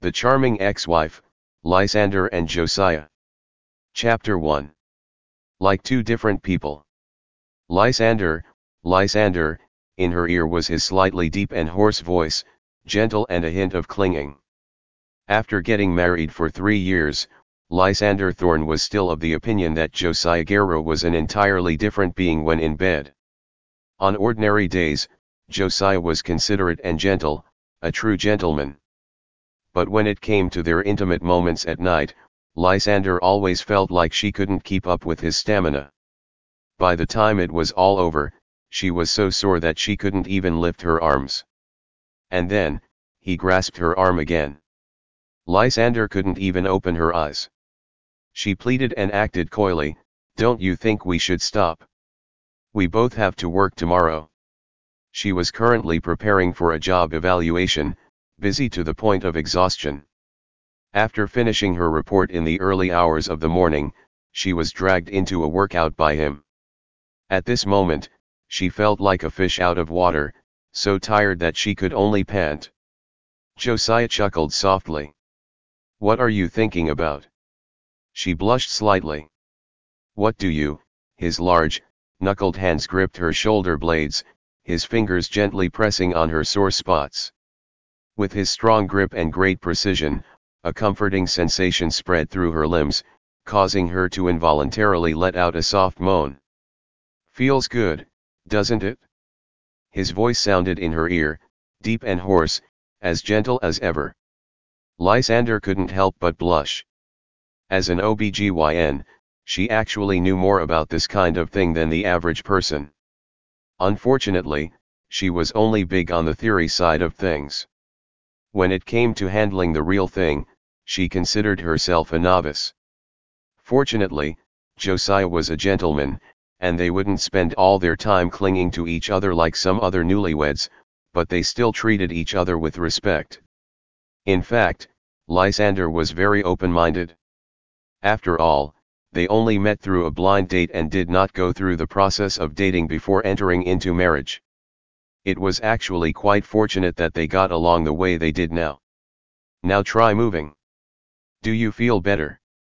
The Charming Ex-Wife, Lysander and Josiah. Chapter 1. Like two different people. Lysander, in her ear was his slightly deep and hoarse voice, gentle and a hint of clinging. After getting married for 3 years, Lysander Thorne was still of the opinion that Josiah Guerra was an entirely different being when in bed. On ordinary days, Josiah was considerate and gentle, a true gentleman. But when it came to their intimate moments at night, Lysander always felt like she couldn't keep up with his stamina. By the time it was all over, she was so sore that she couldn't even lift her arms. And then, he grasped her arm again. Lysander couldn't even open her eyes. She pleaded and acted coyly, "Don't you think we should stop? We both have to work tomorrow." She was currently preparing for a job evaluation, busy to the point of exhaustion. After finishing her report in the early hours of the morning, she was dragged into a workout by him. At this moment, she felt like a fish out of water, so tired that she could only pant. Josiah chuckled softly. "What are you thinking about?" She blushed slightly. "What do you?" His large, knuckled hands gripped her shoulder blades, his fingers gently pressing on her sore spots. With his strong grip and great precision, a comforting sensation spread through her limbs, causing her to involuntarily let out a soft moan. "Feels good, doesn't it?" His voice sounded in her ear, deep and hoarse, as gentle as ever. Lysander couldn't help but blush. As an OBGYN, she actually knew more about this kind of thing than the average person. Unfortunately, she was only big on the theory side of things. When it came to handling the real thing, she considered herself a novice. Fortunately, Josiah was a gentleman, and they wouldn't spend all their time clinging to each other like some other newlyweds, but they still treated each other with respect. In fact, Lysander was very open-minded. After all, they only met through a blind date and did not go through the process of dating before entering into marriage. It was actually quite fortunate that they got along the way they did now. "Now try moving. Do you feel better?"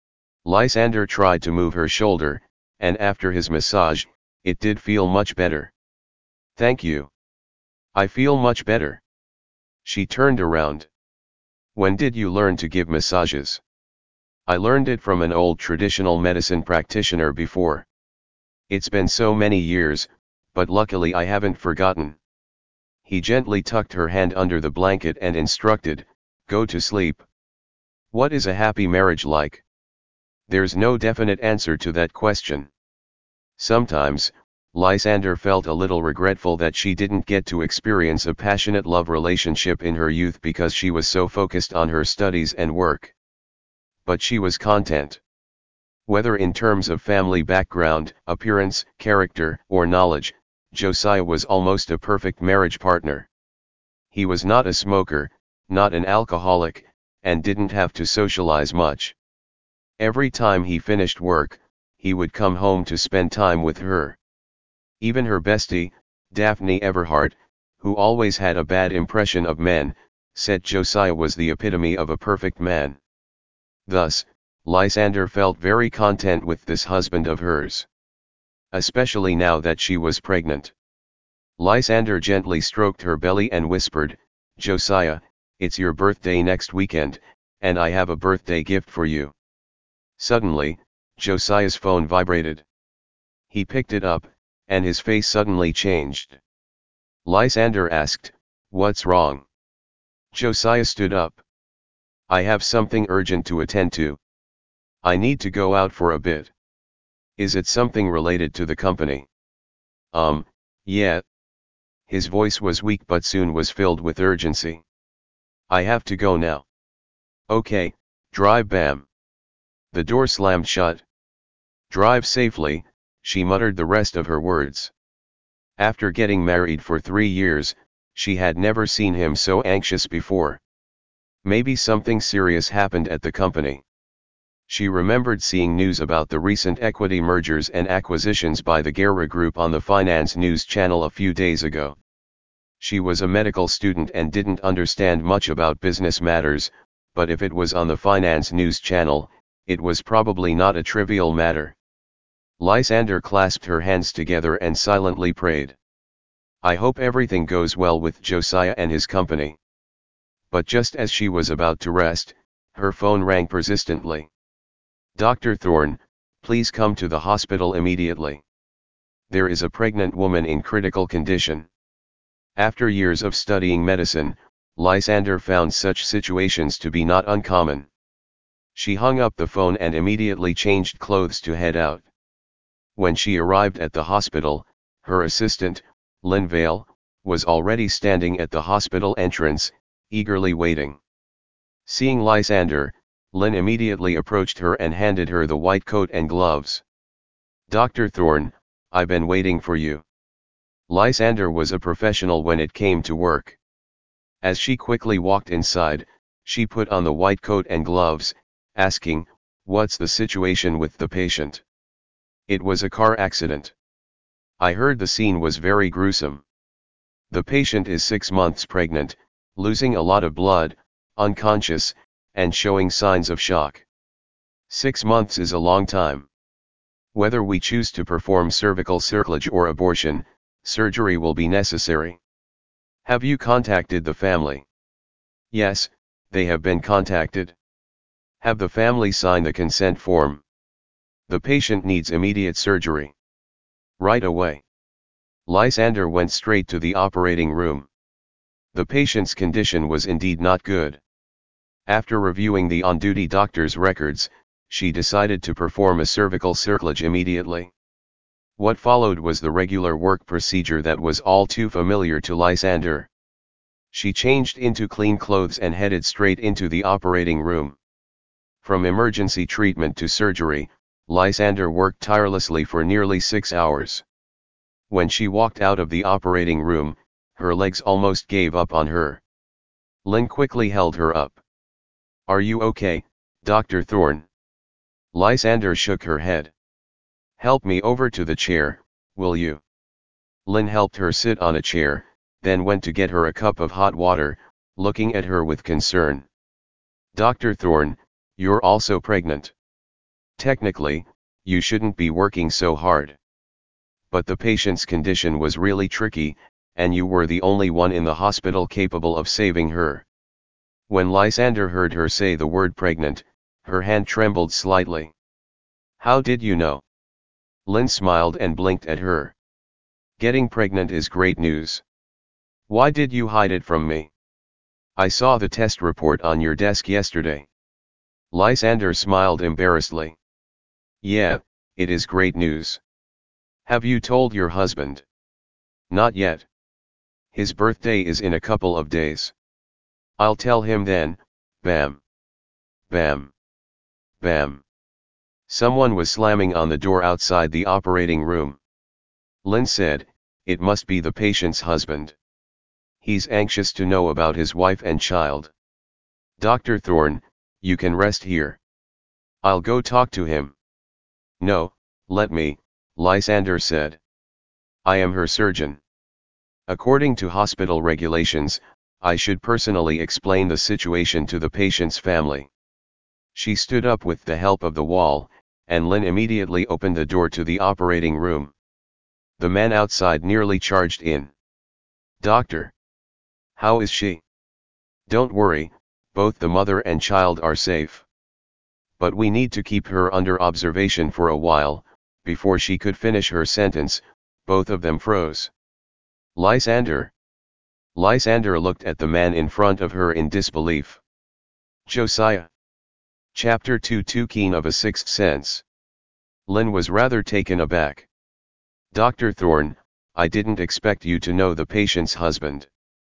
Lysander tried to move her shoulder, and after his massage, it did feel much better. "Thank you. I feel much better." She turned around. "When did you learn to give massages?" "I learned it from an old traditional medicine practitioner before. It's been so many years, but luckily I haven't forgotten." He gently tucked her hand under the blanket and instructed, "Go to sleep." What is a happy marriage like? There's no definite answer to that question. Sometimes, Lysander felt a little regretful that she didn't get to experience a passionate love relationship in her youth because she was so focused on her studies and work. But she was content. Whether in terms of family background, appearance, character, or knowledge, Josiah was almost a perfect marriage partner. He was not a smoker, not an alcoholic, and didn't have to socialize much. Every time he finished work, he would come home to spend time with her. Even her bestie, Daphne Everhart, who always had a bad impression of men, said Josiah was the epitome of a perfect man. Thus, Lysander felt very content with this husband of hers. Especially now that she was pregnant. Lysander gently stroked her belly and whispered, "Josiah, it's your birthday next weekend, and I have a birthday gift for you." Suddenly, Josiah's phone vibrated. He picked it up, and his face suddenly changed. Lysander asked, "What's wrong?" Josiah stood up. "I have something urgent to attend to. I need to go out for a bit." "Is it something related to the company?" Yeah." His voice was weak but soon was filled with urgency. "I have to go now." "Okay, drive bam." The door slammed shut. "Drive safely," she muttered the rest of her words. After getting married for 3 years, she had never seen him so anxious before. Maybe something serious happened at the company. She remembered seeing news about the recent equity mergers and acquisitions by the Guerra Group on the Finance News channel a few days ago. She was a medical student and didn't understand much about business matters, but if it was on the finance news channel, it was probably not a trivial matter. Lysander clasped her hands together and silently prayed. I hope everything goes well with Josiah and his company. But just as she was about to rest, her phone rang persistently. Dr. Thorne, please come to the hospital immediately. There is a pregnant woman in critical condition. After years of studying medicine, Lysander found such situations to be not uncommon. She hung up the phone and immediately changed clothes to head out. When she arrived at the hospital, her assistant, Lynn Vale, was already standing at the hospital entrance, eagerly waiting. Seeing Lysander, Lynn immediately approached her and handed her the white coat and gloves. Dr. Thorne, I've been waiting for you. Lysander was a professional when it came to work. As she quickly walked inside, she put on the white coat and gloves, asking, "What's the situation with the patient?" "It was a car accident. I heard the scene was very gruesome. The patient is 6 months pregnant, losing a lot of blood, unconscious, and showing signs of shock. 6 months is a long time. Whether we choose to perform cervical cerclage or abortion, surgery will be necessary. Have you contacted the family?" "Yes, they have been contacted." "Have the family sign the consent form?" "The patient needs immediate surgery." "Right away." Lysander went straight to the operating room. The patient's condition was indeed not good. After reviewing the on-duty doctor's records, she decided to perform a cervical cerclage immediately. What followed was the regular work procedure that was all too familiar to Lysander. She changed into clean clothes and headed straight into the operating room. From emergency treatment to surgery, Lysander worked tirelessly for nearly 6 hours. When she walked out of the operating room, her legs almost gave up on her. Lynn quickly held her up. "Are you okay, Dr. Thorne?" Lysander shook her head. "Help me over to the chair, will you?" Lynn helped her sit on a chair, then went to get her a cup of hot water, looking at her with concern. "Dr. Thorne, you're also pregnant. Technically, you shouldn't be working so hard. But the patient's condition was really tricky, and you were the only one in the hospital capable of saving her." When Lysander heard her say the word pregnant, her hand trembled slightly. "How did you know?" Lynn smiled and blinked at her. "Getting pregnant is great news. Why did you hide it from me?" "I saw the test report on your desk yesterday." Lysander smiled embarrassedly. "Yeah, it is great news. Have you told your husband?" "Not yet. His birthday is in a couple of days. I'll tell him then." Bam. Bam. Bam. Someone was slamming on the door outside the operating room. Lynn said, "It must be the patient's husband. He's anxious to know about his wife and child." "Dr. Thorne, you can rest here. I'll go talk to him." "No, let me," Lysander said. "I am her surgeon. According to hospital regulations, I should personally explain the situation to the patient's family." She stood up with the help of the wall, and Lynn immediately opened the door to the operating room. The man outside nearly charged in. "Doctor, how is she?" "Don't worry, both the mother and child are safe. But we need to keep her under observation for a while." Before she could finish her sentence, both of them froze. "Lysander?" Lysander looked at the man in front of her in disbelief. Josiah. Chapter 2. Too keen of a sixth sense. Lynn was rather taken aback. "Dr. Thorne, I didn't expect you to know the patient's husband."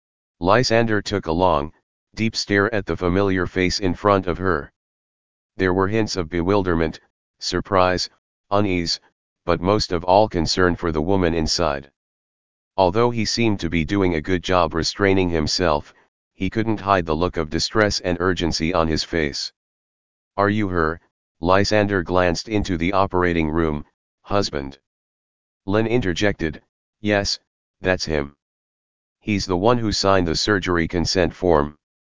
Lysander took a long, deep stare at the familiar face in front of her. There were hints of bewilderment, surprise, unease, but most of all concern for the woman inside. Although he seemed to be doing a good job restraining himself, he couldn't hide the look of distress and urgency on his face. "Are you her?" Lysander glanced into the operating room. "Husband?" Lynn interjected. "Yes, that's him. He's the one who signed the surgery consent form."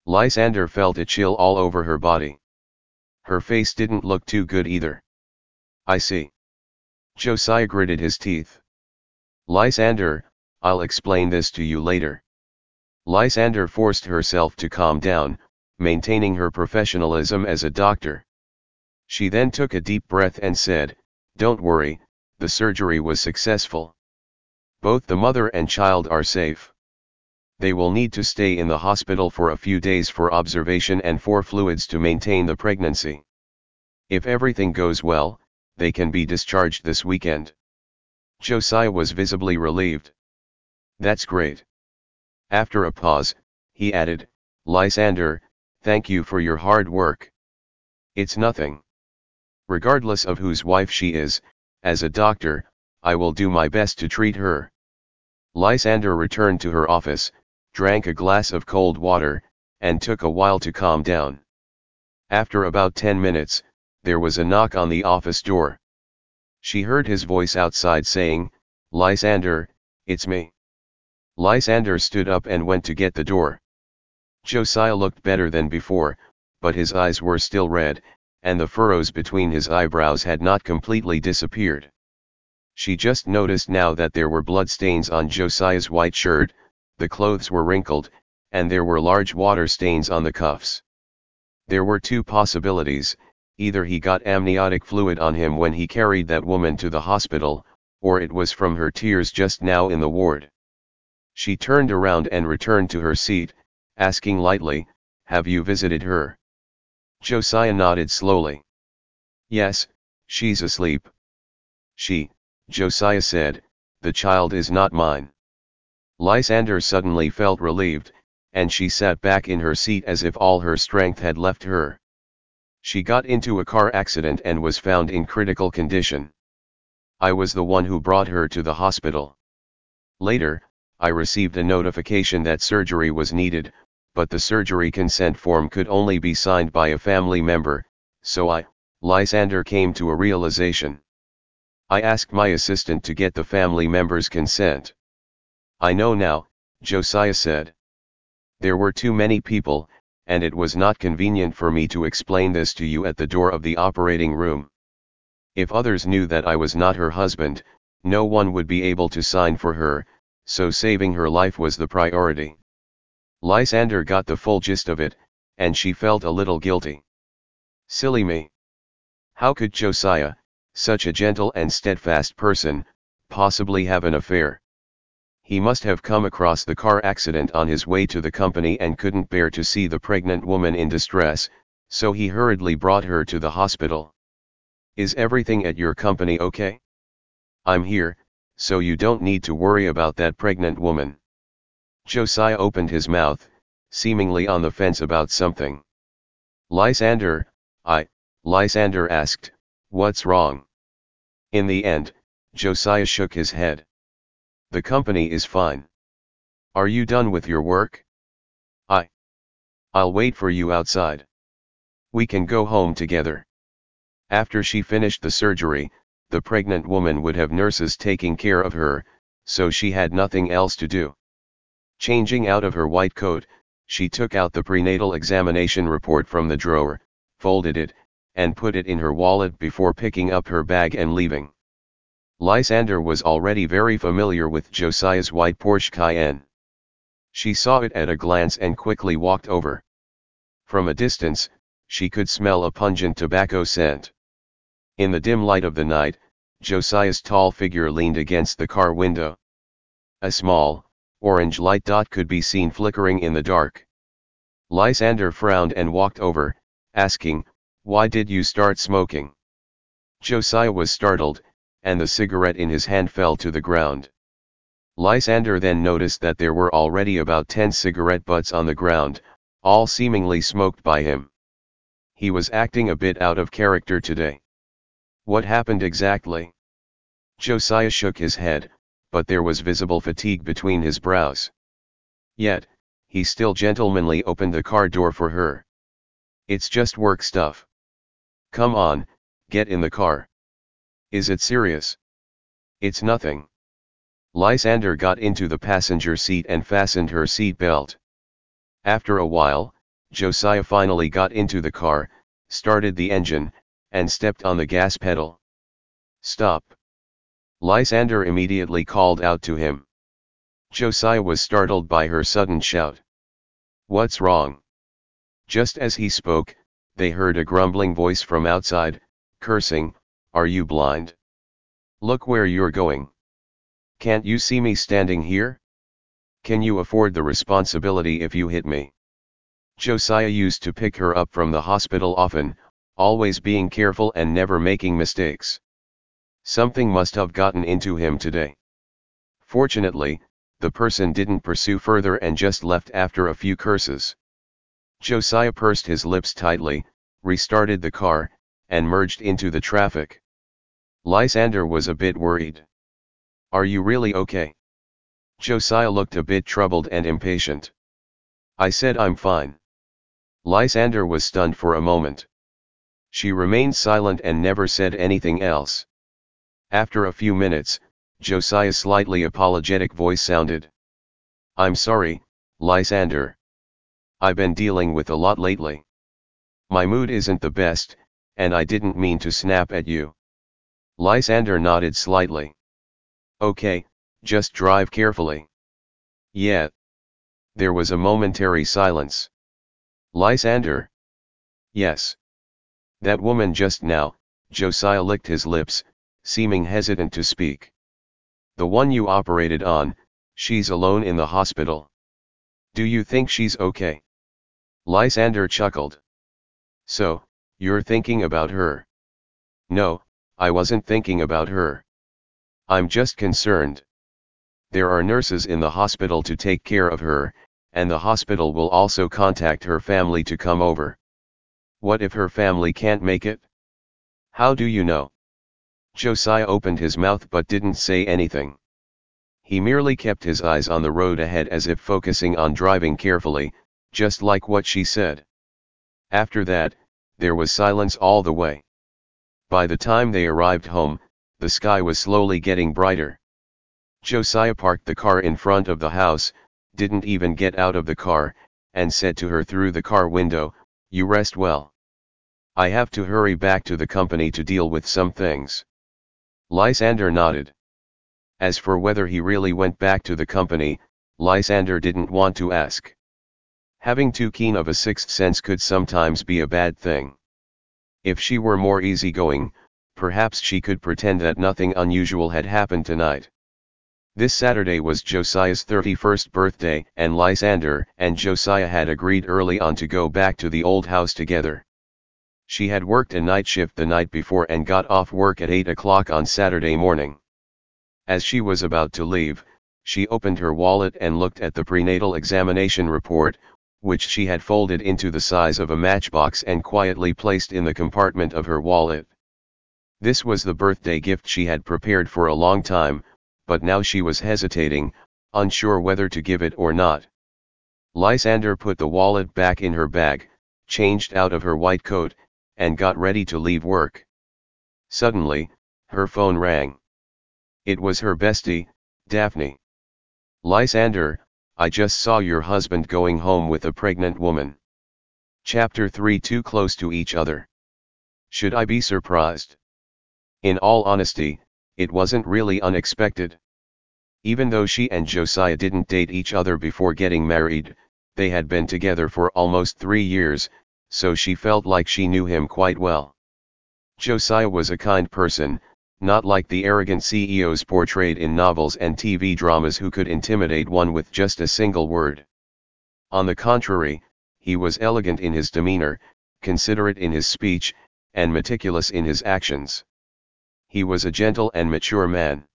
Lysander felt a chill all over her body. Her face didn't look too good either. I see. Josiah gritted his teeth. Lysander, I'll explain this to you later. Lysander forced herself to calm down, maintaining her professionalism as a doctor. She then took a deep breath and said, "Don't worry, the surgery was successful. Both the mother and child are safe. They will need to stay in the hospital for a few days for observation and for fluids to maintain the pregnancy. If everything goes well, they can be discharged this weekend." Josiah was visibly relieved. "That's great." After a pause, he added, "Lysander, thank you for your hard work." "It's nothing. Regardless of whose wife she is, as a doctor, I will do my best to treat her." Lysander returned to her office, drank a glass of cold water, and took a while to calm down. After about 10 minutes, there was a knock on the office door. She heard his voice outside saying, "Lysander, it's me." Lysander stood up and went to get the door. Josiah looked better than before, but his eyes were still red, and the furrows between his eyebrows had not completely disappeared. She just noticed now that there were bloodstains on Josiah's white shirt, the clothes were wrinkled, and there were large water stains on the cuffs. There were two possibilities: either he got amniotic fluid on him when he carried that woman to the hospital, or it was from her tears just now in the ward. She turned around and returned to her seat, asking lightly, "Have you visited her?" Josiah nodded slowly. "Yes, she's asleep." Josiah said, "The child is not mine." Lysander suddenly felt relieved, and she sat back in her seat as if all her strength had left her. "She got into a car accident and was found in critical condition. I was the one who brought her to the hospital. Later, I received a notification that surgery was needed, but the surgery consent form could only be signed by a family member, so Lysander came to a realization. I asked my assistant to get the family member's consent." "I know now," Josiah said. "There were too many people, and it was not convenient for me to explain this to you at the door of the operating room. If others knew that I was not her husband, no one would be able to sign for her, so saving her life was the priority." Lysander got the full gist of it, and she felt a little guilty. Silly me. How could Josiah, such a gentle and steadfast person, possibly have an affair? He must have come across the car accident on his way to the company and couldn't bear to see the pregnant woman in distress, so he hurriedly brought her to the hospital. "Is everything at your company okay?" "I'm here, so you don't need to worry about that pregnant woman." Josiah opened his mouth, seemingly on the fence about something. Lysander asked, "What's wrong?" In the end, Josiah shook his head. "The company is fine. Are you done with your work?" I'll wait for you outside. We can go home together." After she finished the surgery, the pregnant woman would have nurses taking care of her, so she had nothing else to do. Changing out of her white coat, she took out the prenatal examination report from the drawer, folded it, and put it in her wallet before picking up her bag and leaving. Lysander was already very familiar with Josiah's white Porsche Cayenne. She saw it at a glance and quickly walked over. From a distance, she could smell a pungent tobacco scent. In the dim light of the night, Josiah's tall figure leaned against the car window. A small, orange light dot could be seen flickering in the dark. Lysander frowned and walked over, asking, "Why did you start smoking?" Josiah was startled, and the cigarette in his hand fell to the ground. Lysander then noticed that there were already about 10 cigarette butts on the ground, all seemingly smoked by him. He was acting a bit out of character today. What happened exactly? Josiah shook his head, but there was visible fatigue between his brows. Yet, he still gentlemanly opened the car door for her. "It's just work stuff. Come on, get in the car." "Is it serious?" "It's nothing." Lysander got into the passenger seat and fastened her seat belt. After a while, Josiah finally got into the car, started the engine, and stepped on the gas pedal. "Stop!" Lysander immediately called out to him. Josiah was startled by her sudden shout. "What's wrong?" Just as he spoke, they heard a grumbling voice from outside, cursing, "Are you blind? Look where you're going. Can't you see me standing here? Can you afford the responsibility if you hit me?" Josiah used to pick her up from the hospital often, always being careful and never making mistakes. Something must have gotten into him today. Fortunately, the person didn't pursue further and just left after a few curses. Josiah pursed his lips tightly, restarted the car, and merged into the traffic. Lysander was a bit worried. "Are you really okay?" Josiah looked a bit troubled and impatient. "I said I'm fine." Lysander was stunned for a moment. She remained silent and never said anything else. After a few minutes, Josiah's slightly apologetic voice sounded. "I'm sorry, Lysander. I've been dealing with a lot lately. My mood isn't the best, and I didn't mean to snap at you." Lysander nodded slightly. "Okay, just drive carefully." "Yeah." There was a momentary silence. "Lysander?" "Yes." "That woman just now," Josiah licked his lips, seeming hesitant to speak. "The one you operated on, she's alone in the hospital. Do you think she's okay?" Lysander chuckled. "So, you're thinking about her?" "No, I wasn't thinking about her. I'm just concerned. There are nurses in the hospital to take care of her, and the hospital will also contact her family to come over. What if her family can't make it?" "How do you know?" Josiah opened his mouth but didn't say anything. He merely kept his eyes on the road ahead as if focusing on driving carefully, just like what she said. After that, there was silence all the way. By the time they arrived home, the sky was slowly getting brighter. Josiah parked the car in front of the house, didn't even get out of the car, and said to her through the car window, "You rest well. I have to hurry back to the company to deal with some things." Lysander nodded. As for whether he really went back to the company, Lysander didn't want to ask. Having too keen of a sixth sense could sometimes be a bad thing. If she were more easygoing, perhaps she could pretend that nothing unusual had happened tonight. This Saturday was Josiah's 31st birthday, and Lysander and Josiah had agreed early on to go back to the old house together. She had worked a night shift the night before and got off work at 8 o'clock on Saturday morning. As she was about to leave, she opened her wallet and looked at the prenatal examination report, which she had folded into the size of a matchbox and quietly placed in the compartment of her wallet. This was the birthday gift she had prepared for a long time, but now she was hesitating, unsure whether to give it or not. Lysander put the wallet back in her bag, changed out of her white coat, and got ready to leave work. Suddenly, her phone rang. It was her bestie, Daphne. "Lysander, I just saw your husband going home with a pregnant woman." Chapter 3. Too close to each other. Should I be surprised? In all honesty, it wasn't really unexpected. Even though she and Josiah didn't date each other before getting married, they had been together for almost 3 years, so she felt like she knew him quite well. Josiah was a kind person, not like the arrogant CEOs portrayed in novels and TV dramas who could intimidate one with just a single word. On the contrary, he was elegant in his demeanor, considerate in his speech, and meticulous in his actions. He was a gentle and mature man.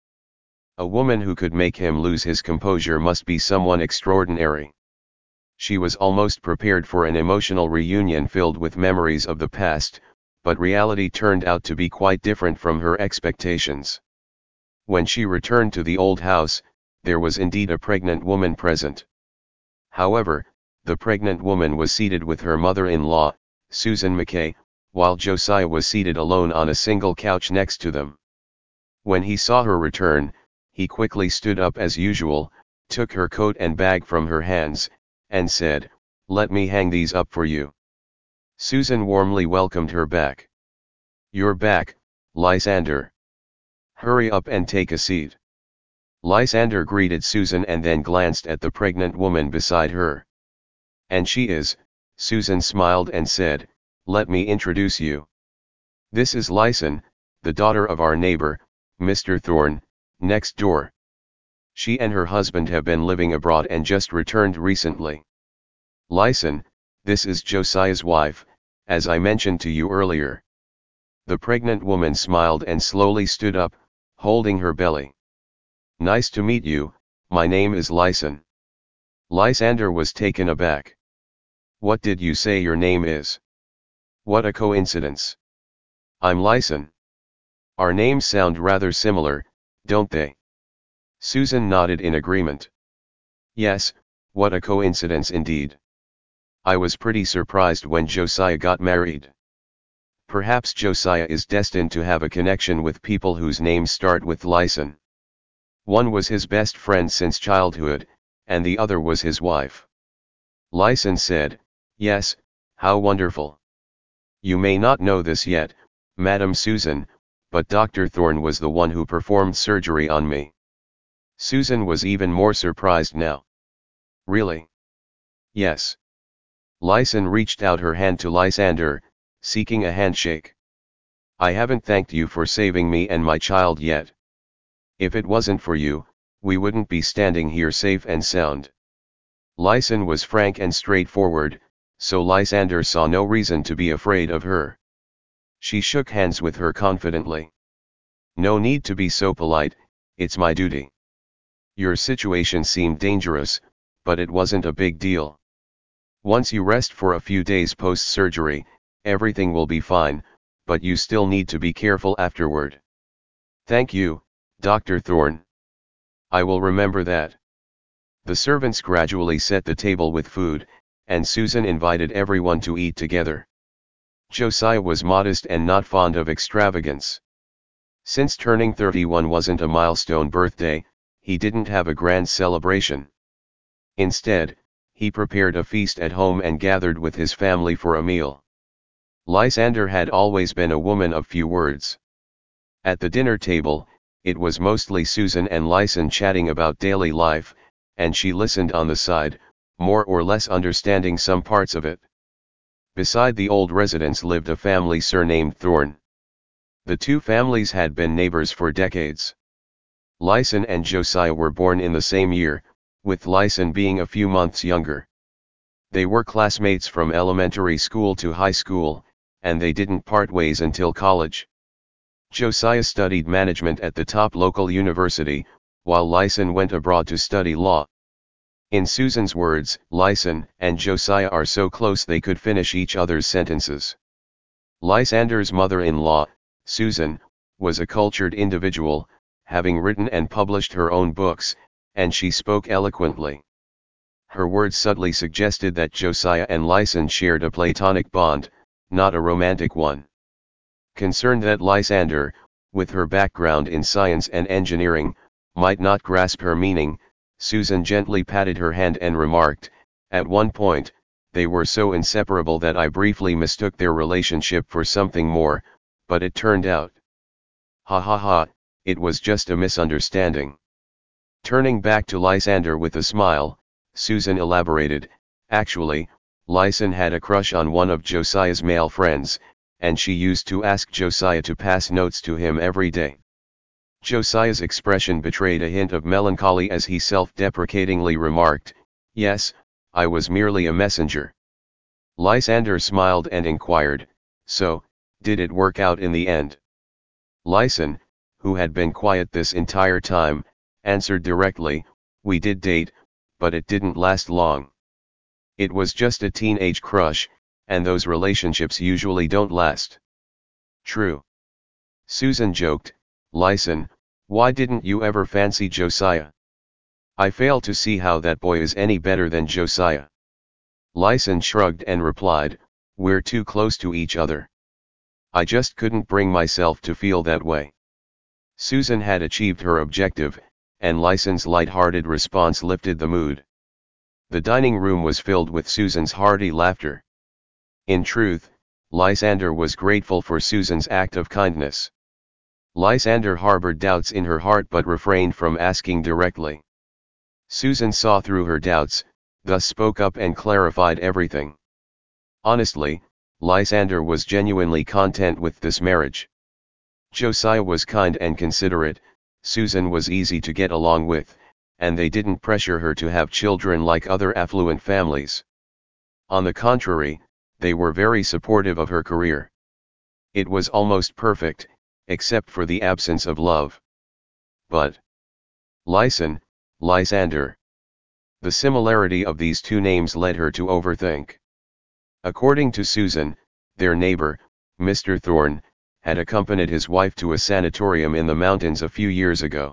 A woman who could make him lose his composure must be someone extraordinary. She was almost prepared for an emotional reunion filled with memories of the past, but reality turned out to be quite different from her expectations. When she returned to the old house, there was indeed a pregnant woman present. However, the pregnant woman was seated with her mother-in-law, Susan McKay, while Josiah was seated alone on a single couch next to them. When he saw her return, he quickly stood up as usual, took her coat and bag from her hands, and said, Let me hang these up for you. Susan warmly welcomed her back. You're back, Lysander. Hurry up and take a seat. Lysander greeted Susan and then glanced at the pregnant woman beside her. And she is, Susan smiled and said, let me introduce you. This is Lyson, the daughter of our neighbor, Mr. Thorne, next door. She and her husband have been living abroad and just returned recently. Lyson, this is Josiah's wife, as I mentioned to you earlier. The pregnant woman smiled and slowly stood up, holding her belly. Nice to meet you, my name is Lyson. Lysander was taken aback. What did you say your name is? What a coincidence. I'm Lyson. Our names sound rather similar, don't they? Susan nodded in agreement. Yes, what a coincidence indeed. I was pretty surprised when Josiah got married. Perhaps Josiah is destined to have a connection with people whose names start with Lyson. One was his best friend since childhood, and the other was his wife. Lyson said, yes, how wonderful. You may not know this yet, Madam Susan, but Dr. Thorne was the one who performed surgery on me. Susan was even more surprised now. Really? Yes. Lyson reached out her hand to Lysander, seeking a handshake. I haven't thanked you for saving me and my child yet. If it wasn't for you, we wouldn't be standing here safe and sound. Lyson was frank and straightforward, so Lysander saw no reason to be afraid of her. She shook hands with her confidently. No need to be so polite, it's my duty. Your situation seemed dangerous, but it wasn't a big deal. Once you rest for a few days post-surgery, everything will be fine, but you still need to be careful afterward. Thank you, Dr. Thorne. I will remember that. The servants gradually set the table with food, and Susan invited everyone to eat together. Josiah was modest and not fond of extravagance. Since turning 31 wasn't a milestone birthday, he didn't have a grand celebration. Instead, he prepared a feast at home and gathered with his family for a meal. Lysander had always been a woman of few words. At the dinner table, it was mostly Susan and Lyson chatting about daily life, and she listened on the side, more or less understanding some parts of it. Beside the old residence lived a family surnamed Thorne. The two families had been neighbors for decades. Lyson and Josiah were born in the same year, with Lyson being a few months younger. They were classmates from elementary school to high school, and they didn't part ways until college. Josiah studied management at the top local university, while Lyson went abroad to study law. In Susan's words, Lyson and Josiah are so close they could finish each other's sentences. Lysander's mother-in-law, Susan, was a cultured individual, having written and published her own books, and she spoke eloquently. Her words subtly suggested that Josiah and Lyson shared a platonic bond, not a romantic one. Concerned that Lysander, with her background in science and engineering, might not grasp her meaning, Susan gently patted her hand and remarked, at one point, they were so inseparable that I briefly mistook their relationship for something more, but it turned out. Ha ha ha, it was just a misunderstanding. Turning back to Lysander with a smile, Susan elaborated, actually, Lyson had a crush on one of Josiah's male friends, and she used to ask Josiah to pass notes to him every day. Josiah's expression betrayed a hint of melancholy as he self-deprecatingly remarked, yes, I was merely a messenger. Lysander smiled and inquired, so, did it work out in the end? Lyson, who had been quiet this entire time, answered directly, we did date, but it didn't last long. It was just a teenage crush, and those relationships usually don't last. True. Susan joked, Lyson, why didn't you ever fancy Josiah? I fail to see how that boy is any better than Josiah. Lyson shrugged and replied, we're too close to each other. I just couldn't bring myself to feel that way. Susan had achieved her objective, and Lyson's light-hearted response lifted the mood. The dining room was filled with Susan's hearty laughter. In truth, Lysander was grateful for Susan's act of kindness. Lysander harbored doubts in her heart but refrained from asking directly. Susan saw through her doubts, thus spoke up and clarified everything. Honestly, Lysander was genuinely content with this marriage. Josiah was kind and considerate, Susan was easy to get along with, and they didn't pressure her to have children like other affluent families. On the contrary, they were very supportive of her career. It was almost perfect, except for the absence of love. But Lysander. The similarity of these two names led her to overthink. According to Susan, their neighbor, Mr. Thorne, had accompanied his wife to a sanatorium in the mountains a few years ago.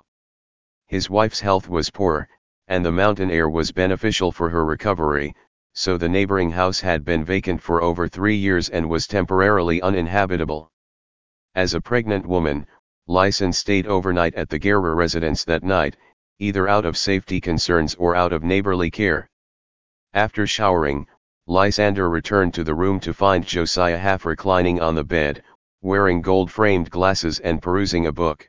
His wife's health was poor, and the mountain air was beneficial for her recovery, so the neighboring house had been vacant for over 3 years and was temporarily uninhabitable. As a pregnant woman, Lysan stayed overnight at the Guerra residence that night, either out of safety concerns or out of neighborly care. After showering, Lysander returned to the room to find Josiah half reclining on the bed, wearing gold-framed glasses and perusing a book.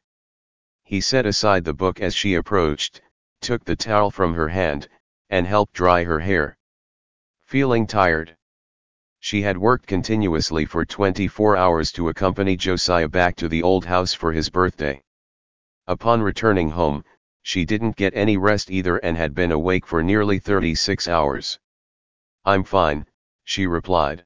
He set aside the book as she approached, took the towel from her hand, and helped dry her hair. Feeling tired. She had worked continuously for 24 hours to accompany Josiah back to the old house for his birthday. Upon returning home, she didn't get any rest either and had been awake for nearly 36 hours. "I'm fine," she replied.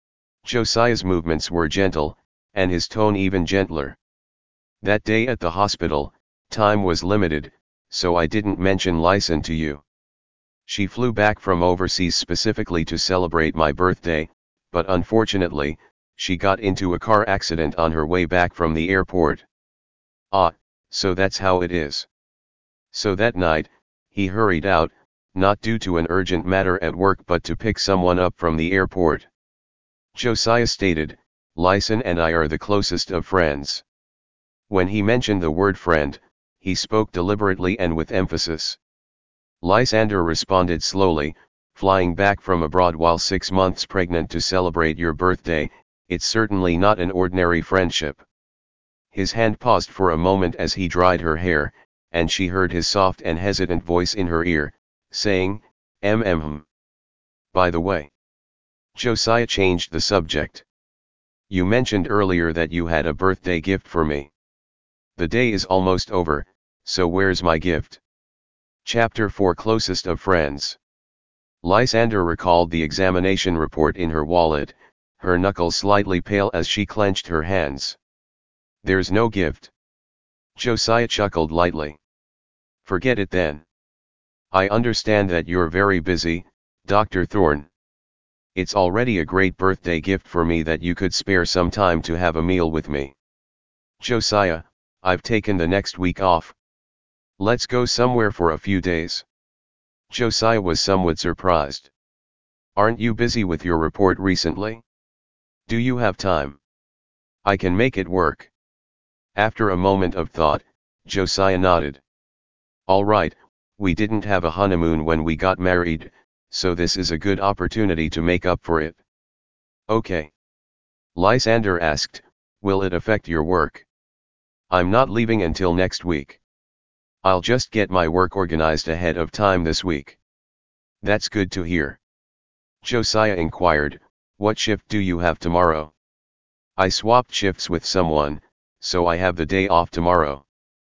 Josiah's movements were gentle, and his tone even gentler. "That day at the hospital, time was limited, so I didn't mention Lysan to you. She flew back from overseas specifically to celebrate my birthday, but unfortunately, she got into a car accident on her way back from the airport." "Ah, so that's how it is." So that night, he hurried out, not due to an urgent matter at work but to pick someone up from the airport. Josiah stated, "Lysan and I are the closest of friends." When he mentioned the word friend, he spoke deliberately and with emphasis. Lysander responded slowly, "Flying back from abroad while 6 months pregnant to celebrate your birthday, it's certainly not an ordinary friendship." His hand paused for a moment as he dried her hair, and she heard his soft and hesitant voice in her ear, saying, By the way." Josiah changed the subject. "You mentioned earlier that you had a birthday gift for me. The day is almost over, so where's my gift?" Chapter 4 Closest of Friends. Lysander recalled the examination report in her wallet, her knuckles slightly pale as she clenched her hands. "There's no gift." Josiah chuckled lightly. "Forget it then. I understand that you're very busy, Dr. Thorne. It's already a great birthday gift for me that you could spare some time to have a meal with me." "Josiah, I've taken the next week off. Let's go somewhere for a few days." Josiah was somewhat surprised. "Aren't you busy with your report recently? Do you have time? I can make it work." After a moment of thought, Josiah nodded. "All right, we didn't have a honeymoon when we got married, so this is a good opportunity to make up for it." "Okay." Lysander asked, "Will it affect your work?" "I'm not leaving until next week. I'll just get my work organized ahead of time this week." "That's good to hear." Josiah inquired, "What shift do you have tomorrow?" "I swapped shifts with someone, so I have the day off tomorrow."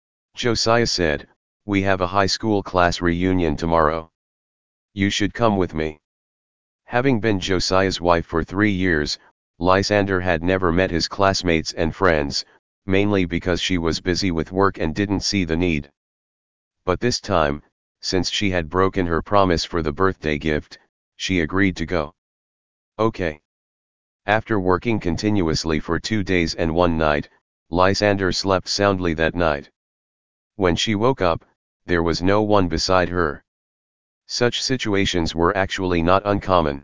Josiah said, "We have a high school class reunion tomorrow. You should come with me." Having been Josiah's wife for 3 years, Lysander had never met his classmates and friends, mainly because she was busy with work and didn't see the need. But this time, since she had broken her promise for the birthday gift, she agreed to go. "Okay." After working continuously for 2 days and 1 night, Lysander slept soundly that night. When she woke up, there was no one beside her. Such situations were actually not uncommon.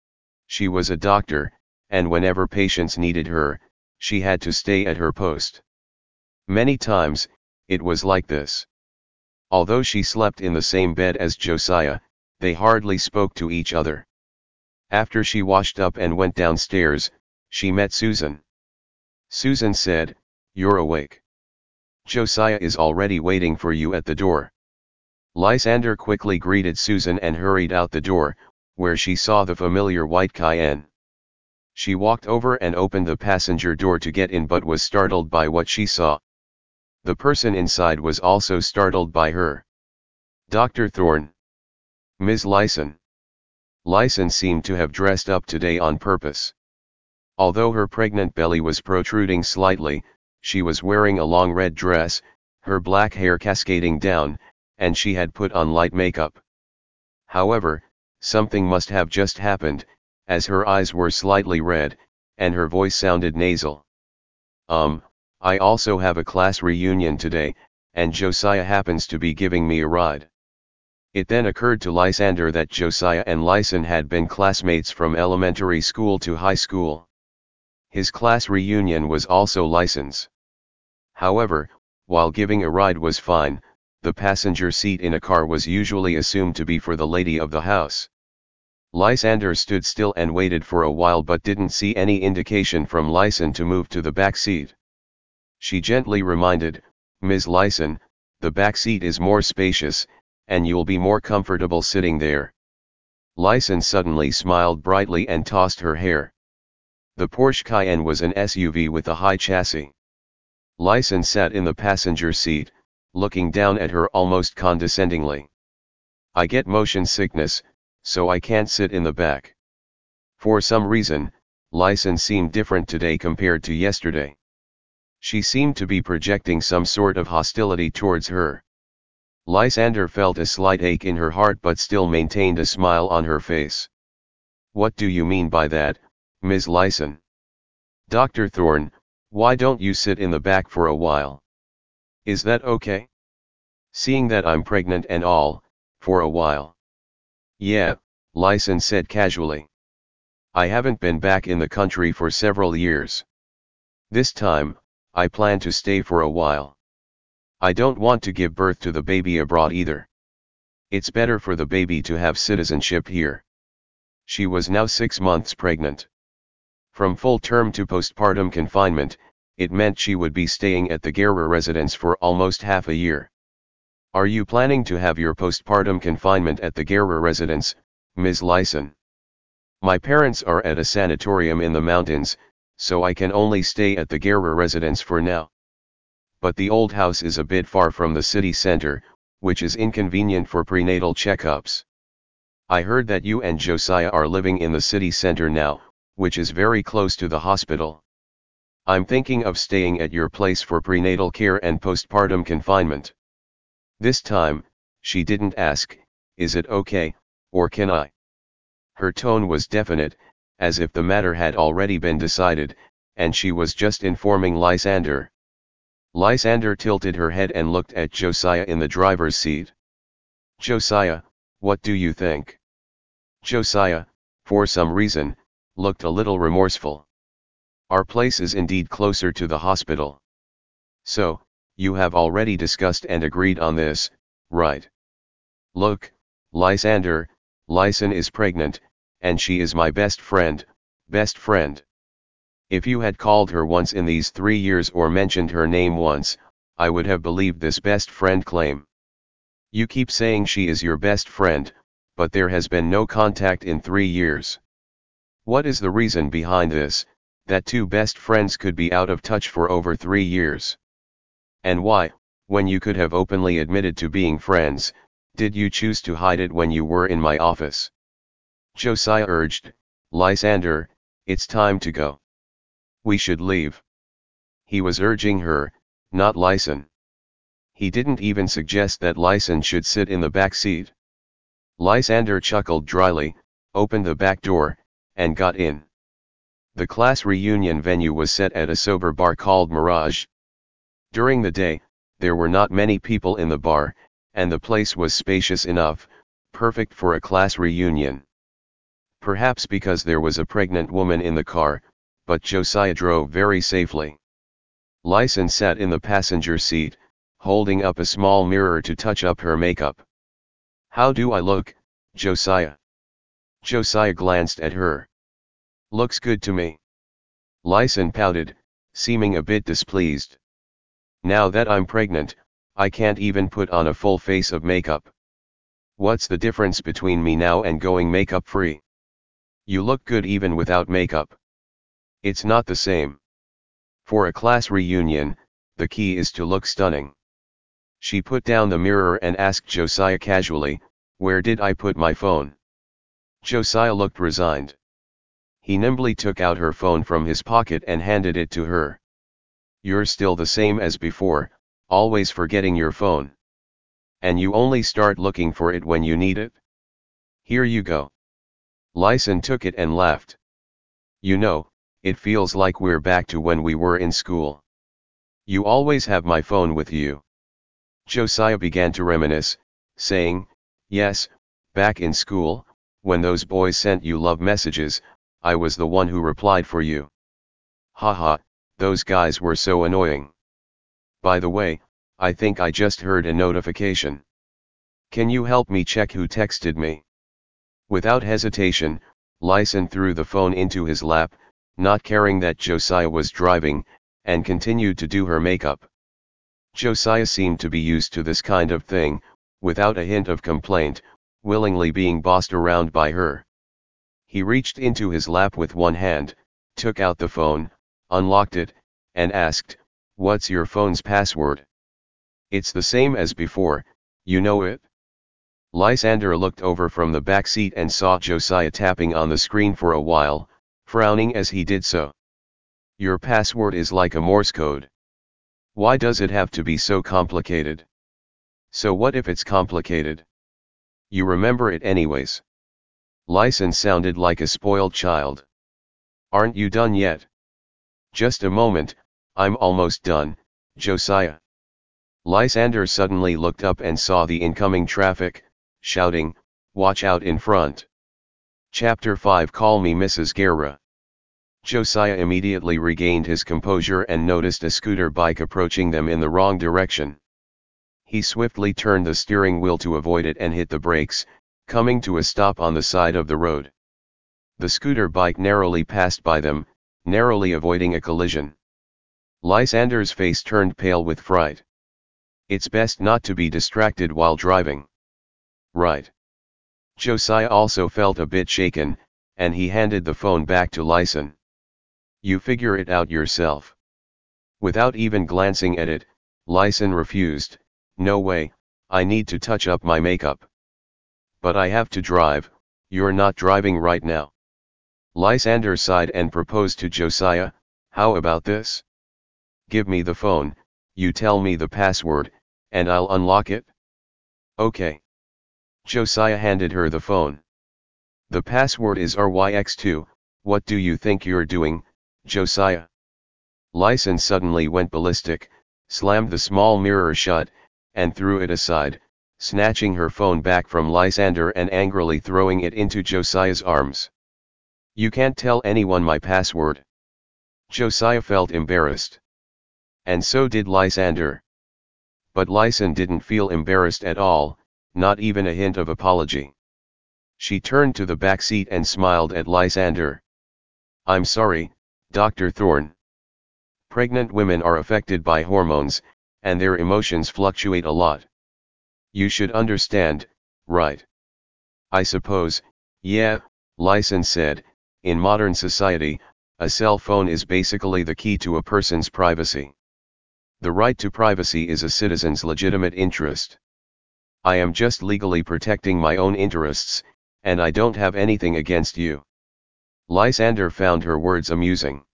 She was a doctor, and whenever patients needed her, she had to stay at her post. Many times, it was like this. Although she slept in the same bed as Josiah, They hardly spoke to each other. After she washed up and went downstairs, she met Susan. Susan said, "You're awake. Josiah is already waiting for you at the door." Lysander quickly greeted Susan and hurried out the door, where she saw the familiar white Cayenne. She walked over and opened the passenger door to get in, but was startled by what she saw. The person inside was also startled by her. "Dr. Thorne. Ms. Lyson." Lyson seemed to have dressed up today on purpose. Although her pregnant belly was protruding slightly, she was wearing a long red dress, her black hair cascading down, and she had put on light makeup. However, something must have just happened, as her eyes were slightly red, and her voice sounded nasal. I also have a class reunion today, and Josiah happens to be giving me a ride." It then occurred to Lysander that Josiah and Lyson had been classmates from elementary school to high school. His class reunion was also Lyson's. However, while giving a ride was fine, the passenger seat in a car was usually assumed to be for the lady of the house. Lysander stood still and waited for a while, but didn't see any indication from Lyson to move to the back seat. She gently reminded, "Ms. Lyson, the back seat is more spacious, and you'll be more comfortable sitting there." Lyson suddenly smiled brightly and tossed her hair. The Porsche Cayenne was an SUV with a high chassis. Lyson sat in the passenger seat, looking down at her almost condescendingly. "I get motion sickness, so I can't sit in the back." For some reason, Lyson seemed different today compared to yesterday. She seemed to be projecting some sort of hostility towards her. Lysander felt a slight ache in her heart, but still maintained a smile on her face. "What do you mean by that, Ms. Lyson? Dr. Thorne, why don't you sit in the back for a while? Is that okay? Seeing that I'm pregnant and all, for a while." "Yeah," Lyson said casually. "I haven't been back in the country for several years. This time, I plan to stay for a while. I don't want to give birth to the baby abroad either. It's better for the baby to have citizenship here." She was now 6 months pregnant. From full term to postpartum confinement, it meant she would be staying at the Guerra residence for almost half a year. "Are you planning to have your postpartum confinement at the Guerra residence, Ms. Lyson?" "My parents are at a sanatorium in the mountains, so I can only stay at the Guerra residence for now. But the old house is a bit far from the city center, which is inconvenient for prenatal checkups. I heard that you and Josiah are living in the city center now, which is very close to the hospital. I'm thinking of staying at your place for prenatal care and postpartum confinement." This time, she didn't ask, "Is it okay, or can I?" Her tone was definite, as if the matter had already been decided, and she was just informing Lysander. Lysander tilted her head and looked at Josiah in the driver's seat. "Josiah, what do you think?" Josiah, for some reason, looked a little remorseful. "Our place is indeed closer to the hospital. So, you have already discussed and agreed on this, right? Look, Lysander, Lyson is pregnant, and she is my best friend, best friend. If you had called her once in these 3 years or mentioned her name once, I would have believed this best friend claim. You keep saying she is your best friend, but there has been no contact in 3 years. What is the reason behind this, that two best friends could be out of touch for over 3 years? And why, when you could have openly admitted to being friends, did you choose to hide it when you were in my office?" Josiah urged, "Lysander, it's time to go. We should leave." He was urging her, not Lyson. He didn't even suggest that Lyson should sit in the back seat. Lysander chuckled dryly, opened the back door, and got in. The class reunion venue was set at a sober bar called Mirage. During the day, there were not many people in the bar, and the place was spacious enough, perfect for a class reunion. Perhaps because there was a pregnant woman in the car, but Josiah drove very safely. Lyson sat in the passenger seat, holding up a small mirror to touch up her makeup. "How do I look, Josiah. Josiah glanced at her. Looks good to me. Lyson pouted, seeming a bit displeased. Now that I'm pregnant, I can't even put on a full face of makeup. What's the difference between me now and going makeup free? You look good even without makeup. It's not the same. For a class reunion, the key is to look stunning. She put down the mirror and asked Josiah casually, "Where did I put my phone?" Josiah looked resigned. He nimbly took out her phone from his pocket and handed it to her. "You're still the same as before, always forgetting your phone. And you only start looking for it when you need it. Here you go." Lyson took it and laughed. "You know, it feels like we're back to when we were in school. You always have my phone with you." Josiah began to reminisce, saying, "Yes, back in school, when those boys sent you love messages, I was the one who replied for you. Haha, those guys were so annoying. By the way, I think I just heard a notification. Can you help me check who texted me?" Without hesitation, Lyson threw the phone into his lap, not caring that Josiah was driving, and continued to do her makeup. Josiah seemed to be used to this kind of thing, without a hint of complaint, willingly being bossed around by her. He reached into his lap with one hand, took out the phone, unlocked it, and asked, "What's your phone's password?" "It's the same as before, you know it?" Lysander looked over from the back seat and saw Josiah tapping on the screen for a while, frowning as he did so. "Your password is like a Morse code. Why does it have to be so complicated?" "So what if it's complicated? You remember it anyways." Lyson sounded like a spoiled child. "Aren't you done yet?" "Just a moment, I'm almost done, Josiah." Lysander suddenly looked up and saw the incoming traffic, shouting, "Watch out in front." Chapter 5 Call me Mrs. Guerra. Josiah immediately regained his composure and noticed a scooter bike approaching them in the wrong direction. He swiftly turned the steering wheel to avoid it and hit the brakes, coming to a stop on the side of the road. The scooter bike narrowly passed by them, narrowly avoiding a collision. Lysander's face turned pale with fright. It's best not to be distracted while driving. Right. Josiah also felt a bit shaken, and he handed the phone back to Lyson. "You figure it out yourself." Without even glancing at it, Lyson refused, "No way, I need to touch up my makeup." "But I have to drive, you're not driving right now." Lysander sighed and proposed to Josiah, "How about this? Give me the phone, you tell me the password, and I'll unlock it." "Okay." Josiah handed her the phone. "The password is RYX2, what do you think you're doing, Josiah?" Lyson suddenly went ballistic, slammed the small mirror shut, and threw it aside, snatching her phone back from Lysander and angrily throwing it into Josiah's arms. "You can't tell anyone my password." Josiah felt embarrassed. And so did Lysander. But Lyson didn't feel embarrassed at all, not even a hint of apology. She turned to the back seat and smiled at Lysander. "I'm sorry, Dr. Thorne. Pregnant women are affected by hormones, and their emotions fluctuate a lot. You should understand, right?" "I suppose, yeah," Lyson said, "in modern society, a cell phone is basically the key to a person's privacy. The right to privacy is a citizen's legitimate interest. I am just legally protecting my own interests, and I don't have anything against you." Lysander found her words amusing.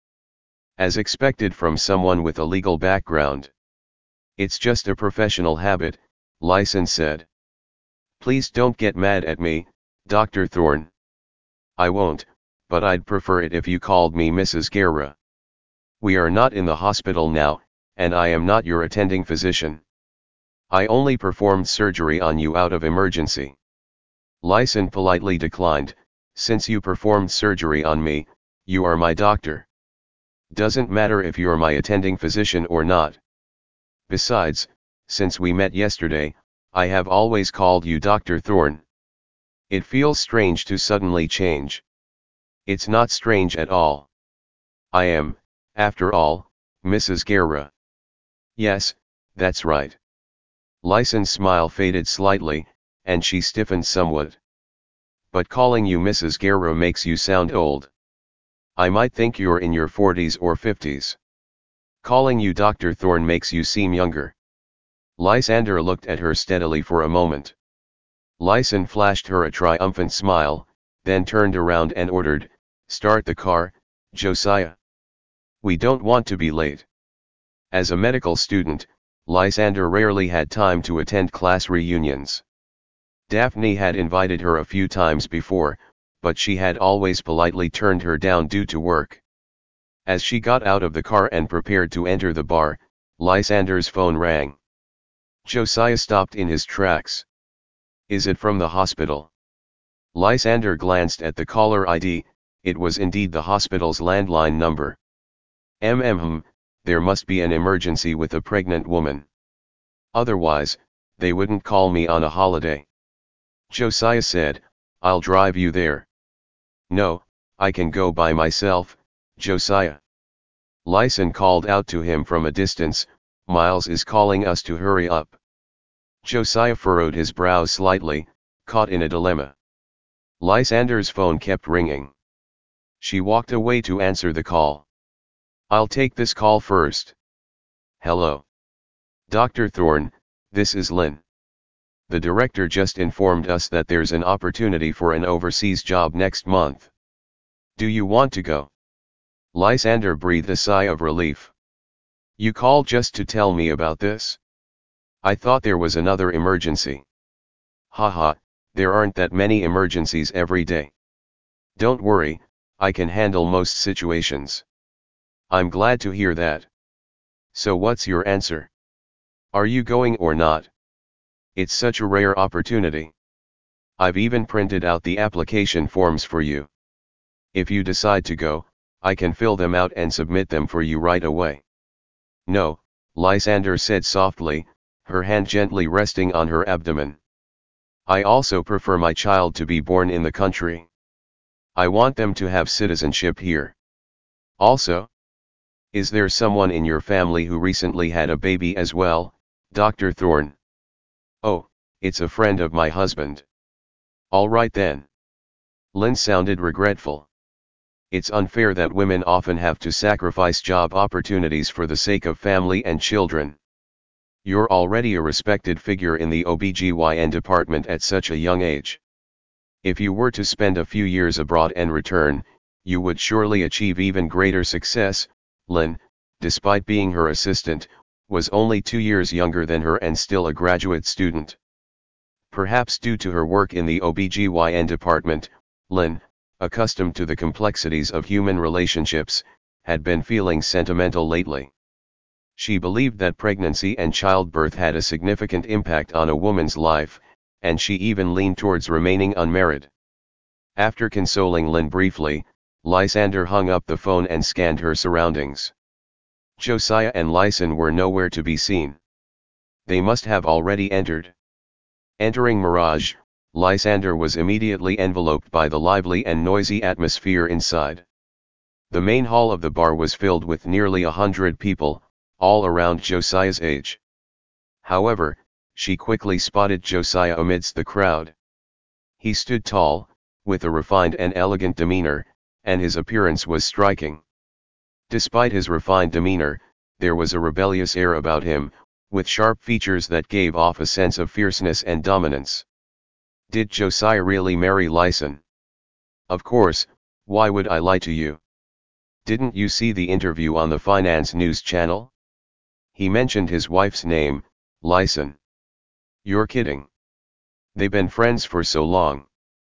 As expected from someone with a legal background. "It's just a professional habit," Lyson said. "Please don't get mad at me, Dr. Thorne." "I won't, but I'd prefer it if you called me Mrs. Guerra. We are not in the hospital now, and I am not your attending physician. I only performed surgery on you out of emergency." Lyson politely declined, "Since you performed surgery on me, you are my doctor. Doesn't matter if you're my attending physician or not. Besides, since we met yesterday, I have always called you Dr. Thorne." It feels strange to suddenly change. It's not strange at all. I am, after all, Mrs. Guerra. Yes, that's right. Lyson's smile faded slightly, and she stiffened somewhat. But calling you Mrs. Guerra makes you sound old. I might think you're in your 40s or 50s. Calling you Dr. Thorne makes you seem younger. Lysander looked at her steadily for a moment. Lyson flashed her a triumphant smile, then turned around and ordered, "Start the car, Josiah. We don't want to be late." As a medical student, Lysander rarely had time to attend class reunions. Daphne had invited her a few times before, but she had always politely turned her down due to work. As she got out of the car and prepared to enter the bar, Lysander's phone rang. Josiah stopped in his tracks. "Is it from the hospital?" Lysander glanced at the caller ID. It was indeed the hospital's landline number. There must be an emergency with a pregnant woman. Otherwise, they wouldn't call me on a holiday. Josiah said, "I'll drive you there." "No, I can go by myself, Josiah." Lyson called out to him from a distance, "Miles is calling us to hurry up." Josiah furrowed his brows slightly, caught in a dilemma. Lysander's phone kept ringing. She walked away to answer the call. "I'll take this call first." "Hello. Dr. Thorne, this is Lynn. The director just informed us that there's an opportunity for an overseas job next month. Do you want to go?" Lysander breathed a sigh of relief. "You called just to tell me about this? I thought there was another emergency." "Haha, there aren't that many emergencies every day. Don't worry, I can handle most situations." "I'm glad to hear that. So what's your answer? Are you going or not? It's such a rare opportunity. I've even printed out the application forms for you. If you decide to go, I can fill them out and submit them for you right away." "No," Lysander said softly, her hand gently resting on her abdomen. "I also prefer my child to be born in the country. I want them to have citizenship here. Also, is there someone in your family who recently had a baby as well, Dr. Thorne?" "Oh, it's a friend of my husband." "All right then." Lynn sounded regretful. "It's unfair that women often have to sacrifice job opportunities for the sake of family and children. You're already a respected figure in the OBGYN department at such a young age. If you were to spend a few years abroad and return, you would surely achieve even greater success." Lynn, despite being her assistant, was only 2 years younger than her and still a graduate student. Perhaps due to her work in the OBGYN department, Lynn, accustomed to the complexities of human relationships, had been feeling sentimental lately. She believed that pregnancy and childbirth had a significant impact on a woman's life, and she even leaned towards remaining unmarried. After consoling Lynn briefly, Lysander hung up the phone and scanned her surroundings. Josiah and Lyson were nowhere to be seen. They must have already entered. Entering Mirage, Lysander was immediately enveloped by the lively and noisy atmosphere inside. The main hall of the bar was filled with nearly 100 people, all around Josiah's age. However, she quickly spotted Josiah amidst the crowd. He stood tall, with a refined and elegant demeanor, and his appearance was striking. Despite his refined demeanor, there was a rebellious air about him, with sharp features that gave off a sense of fierceness and dominance. Did Josiah really marry Lyson? Of course, why would I lie to you? Didn't you see the interview on the Finance News channel? He mentioned his wife's name, Lyson. You're kidding. They've been friends for so long.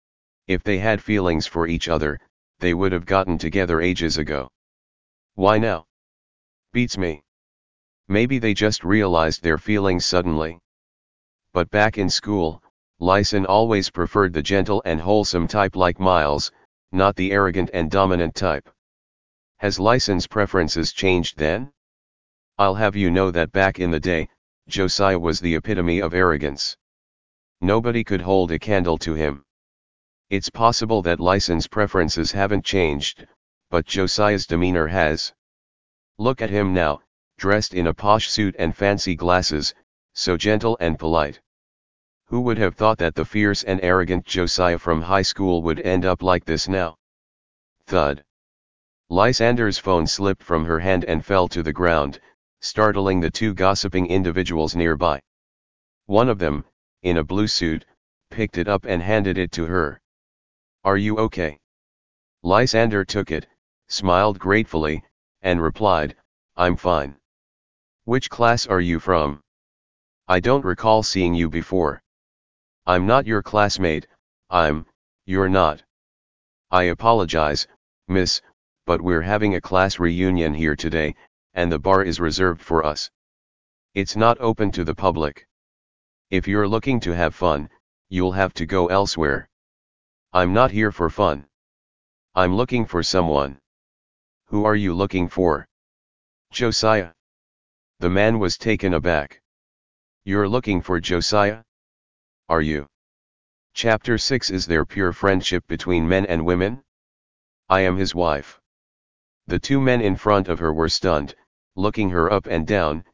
If they had feelings for each other, they would have gotten together ages ago. Why now? Beats me. Maybe they just realized their feelings suddenly. But back in school, Lyson always preferred the gentle and wholesome type like Miles, not the arrogant and dominant type. Has Lyson's preferences changed then? I'll have you know that back in the day, Josiah was the epitome of arrogance. Nobody could hold a candle to him. It's possible that Lyson's preferences haven't changed, but Josiah's demeanor has. Look at him now, dressed in a posh suit and fancy glasses, so gentle and polite. Who would have thought that the fierce and arrogant Josiah from high school would end up like this now? Thud. Lysander's phone slipped from her hand and fell to the ground, startling the two gossiping individuals nearby. One of them, in a blue suit, picked it up and handed it to her. "Are you okay?" Lysander took it, smiled gratefully, and replied, "I'm fine." "Which class are you from? I don't recall seeing you before." "I'm not your classmate, you're not." "I apologize, miss, but we're having a class reunion here today, and the bar is reserved for us. It's not open to the public. If you're looking to have fun, you'll have to go elsewhere." "I'm not here for fun. I'm looking for someone." "Who are you looking for?" "Josiah." The man was taken aback. "You're looking for Josiah? Are you?" Chapter 6. Is there pure friendship between men and women? "I am his wife." The two men in front of her were stunned, looking her up and down.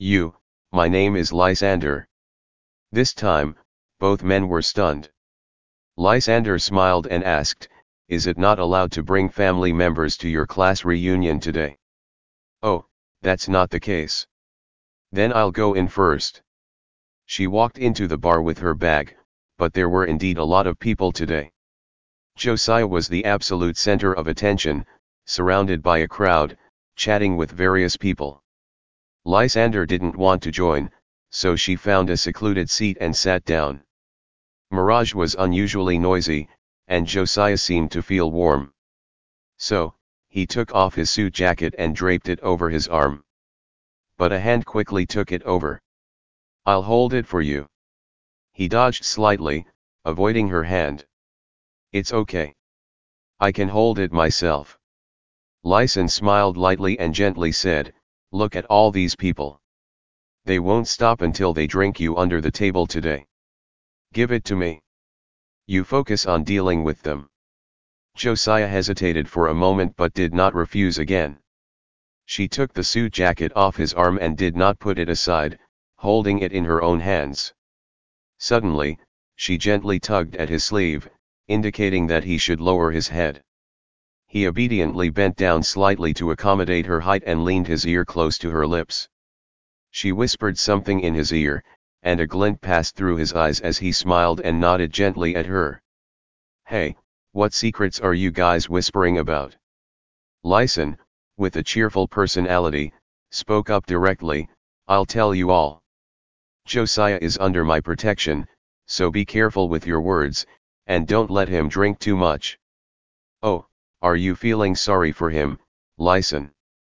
My name is Lysander." This time, both men were stunned. Lysander smiled and asked, "Is it not allowed to bring family members to your class reunion today?" "Oh, that's not the case." "Then I'll go in first." She walked into the bar with her bag, but there were indeed a lot of people today. Josiah was the absolute center of attention, surrounded by a crowd, chatting with various people. Lysander didn't want to join, so she found a secluded seat and sat down. Mirage was unusually noisy, and Josiah seemed to feel warm. So, he took off his suit jacket and draped it over his arm. But a hand quickly took it over. "I'll hold it for you." He dodged slightly, avoiding her hand. "It's okay. I can hold it myself." Lyson smiled lightly and gently said, "Look at all these people. They won't stop until they drink you under the table today. Give it to me. You focus on dealing with them." Josiah hesitated for a moment but did not refuse again. She took the suit jacket off his arm and did not put it aside, holding it in her own hands. Suddenly, she gently tugged at his sleeve, indicating that he should lower his head. He obediently bent down slightly to accommodate her height and leaned his ear close to her lips. She whispered something in his ear, and a glint passed through his eyes as he smiled and nodded gently at her. "Hey, what secrets are you guys whispering about?" Lyson, with a cheerful personality, spoke up directly, "I'll tell you all. Josiah is under my protection, so be careful with your words, and don't let him drink too much." "Oh, are you feeling sorry for him, Lyson?"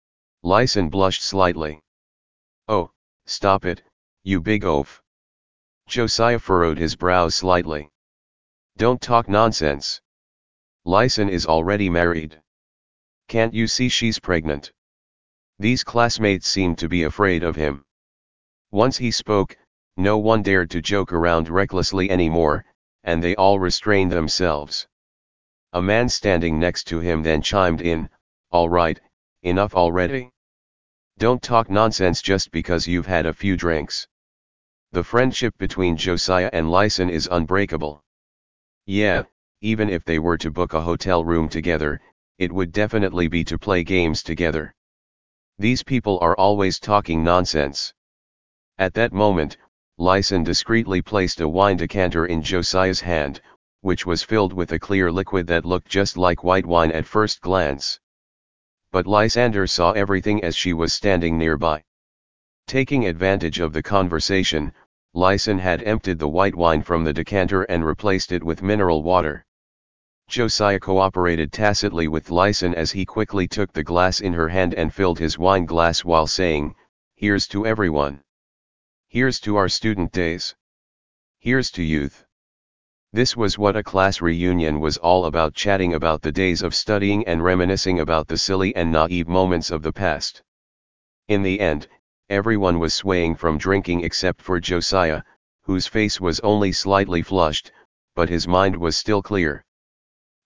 Lyson blushed slightly. "Oh, stop it, you big oaf." Josiah furrowed his brows slightly. "Don't talk nonsense. Lyson is already married. Can't you see she's pregnant?" These classmates seemed to be afraid of him. Once he spoke, no one dared to joke around recklessly anymore, and they all restrained themselves. A man standing next to him then chimed in, "All right, enough already. Don't talk nonsense just because you've had a few drinks. The friendship between Josiah and Lyson is unbreakable. Yeah, even if they were to book a hotel room together, it would definitely be to play games together. These people are always talking nonsense." At that moment, Lyson discreetly placed a wine decanter in Josiah's hand, which was filled with a clear liquid that looked just like white wine at first glance. But Lysander saw everything as she was standing nearby. Taking advantage of the conversation, Lyson had emptied the white wine from the decanter and replaced it with mineral water. Josiah cooperated tacitly with Lyson as he quickly took the glass in her hand and filled his wine glass while saying, "Here's to everyone. Here's to our student days. Here's to youth." This was what a class reunion was all about, chatting about the days of studying and reminiscing about the silly and naive moments of the past. In the end, everyone was swaying from drinking except for Josiah, whose face was only slightly flushed, but his mind was still clear.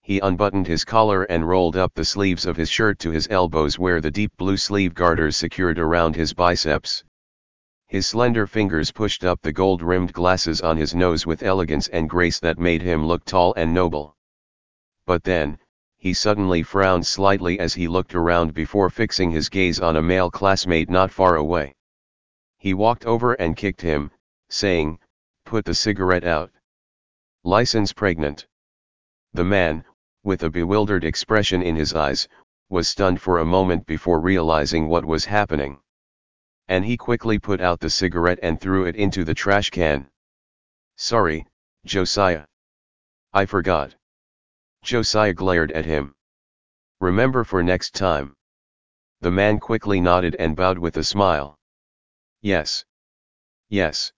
He unbuttoned his collar and rolled up the sleeves of his shirt to his elbows where the deep blue sleeve garters secured around his biceps. His slender fingers pushed up the gold-rimmed glasses on his nose with elegance and grace that made him look tall and noble. But then, he suddenly frowned slightly as he looked around before fixing his gaze on a male classmate not far away. He walked over and kicked him, saying, "Put the cigarette out. License pregnant." The man, with a bewildered expression in his eyes, was stunned for a moment before realizing what was happening. And he quickly put out the cigarette and threw it into the trash can. "Sorry, Josiah. I forgot." Josiah glared at him. "Remember for next time." The man quickly nodded and bowed with a smile. "Yes. Yes.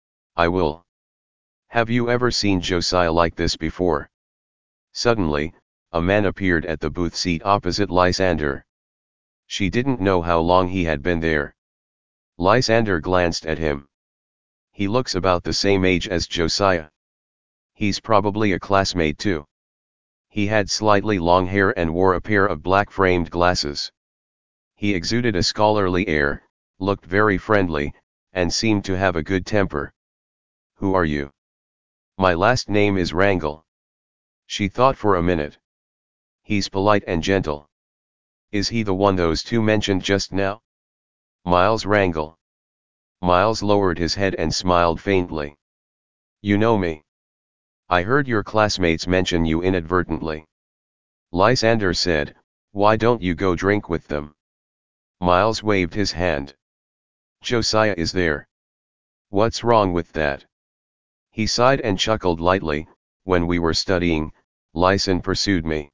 I will." "Have you ever seen Josiah like this before?" Suddenly, a man appeared at the booth seat opposite Lysander. She didn't know how long he had been there. Lysander glanced at him. "He looks about the same age as Josiah. He's probably a classmate too." He had slightly long hair and wore a pair of black-framed glasses. He exuded a scholarly air, looked very friendly, and seemed to have a good temper. "Who are you?" "My last name is Wrangle." She thought for a minute. "He's polite and gentle. Is he the one those two mentioned just now?" "Miles Wrangle." Miles lowered his head and smiled faintly. "You know me. I heard your classmates mention you inadvertently." Lysander said, "Why don't you go drink with them?" Miles waved his hand. "Josiah is there." "What's wrong with that?" He sighed and chuckled lightly. "When we were studying, Lysan pursued me."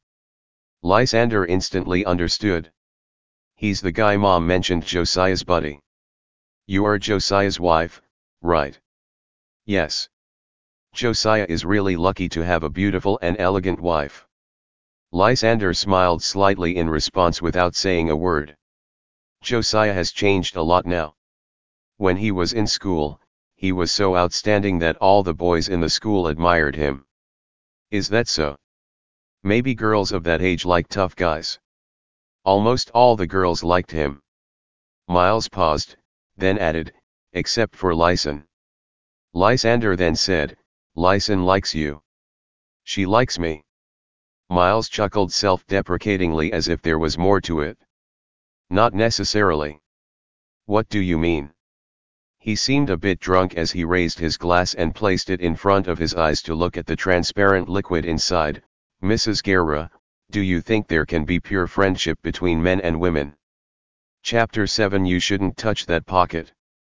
Lysander instantly understood. "He's the guy Mom mentioned, Josiah's buddy." "You are Josiah's wife, right?" "Yes. Josiah is really lucky to have a beautiful and elegant wife." Lysander smiled slightly in response without saying a word. "Josiah has changed a lot now. When he was in school, he was so outstanding that all the boys in the school admired him." "Is that so?" "Maybe girls of that age like tough guys." "Almost all the girls liked him." Miles paused, then added, "Except for Lysan." Lysander then said, "Lysan likes you." "She likes me." Miles chuckled self-deprecatingly as if there was more to it. "Not necessarily." "What do you mean?" He seemed a bit drunk as he raised his glass and placed it in front of his eyes to look at the transparent liquid inside. "Mrs. Guerra, do you think there can be pure friendship between men and women?" Chapter 7. You shouldn't touch that pocket.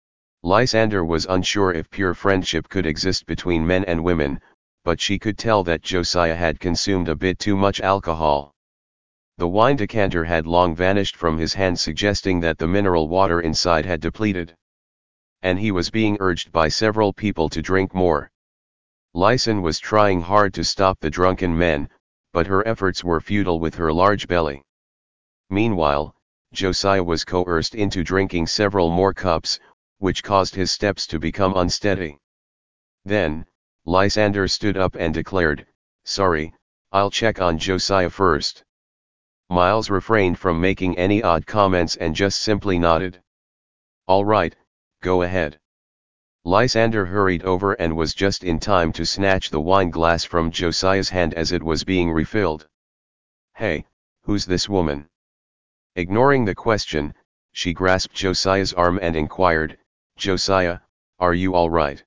Lysander was unsure if pure friendship could exist between men and women, but she could tell that Josiah had consumed a bit too much alcohol. The wine decanter had long vanished from his hand, suggesting that the mineral water inside had depleted. And he was being urged by several people to drink more. Lysan was trying hard to stop the drunken men, but her efforts were futile with her large belly. Meanwhile, Josiah was coerced into drinking several more cups, which caused his steps to become unsteady. Then, Lysander stood up and declared, "Sorry, I'll check on Josiah first." Miles refrained from making any odd comments and just simply nodded. "All right, go ahead." Lysander hurried over and was just in time to snatch the wine glass from Josiah's hand as it was being refilled. "Hey, who's this woman?" Ignoring the question, she grasped Josiah's arm and inquired, "Josiah, are you all right?"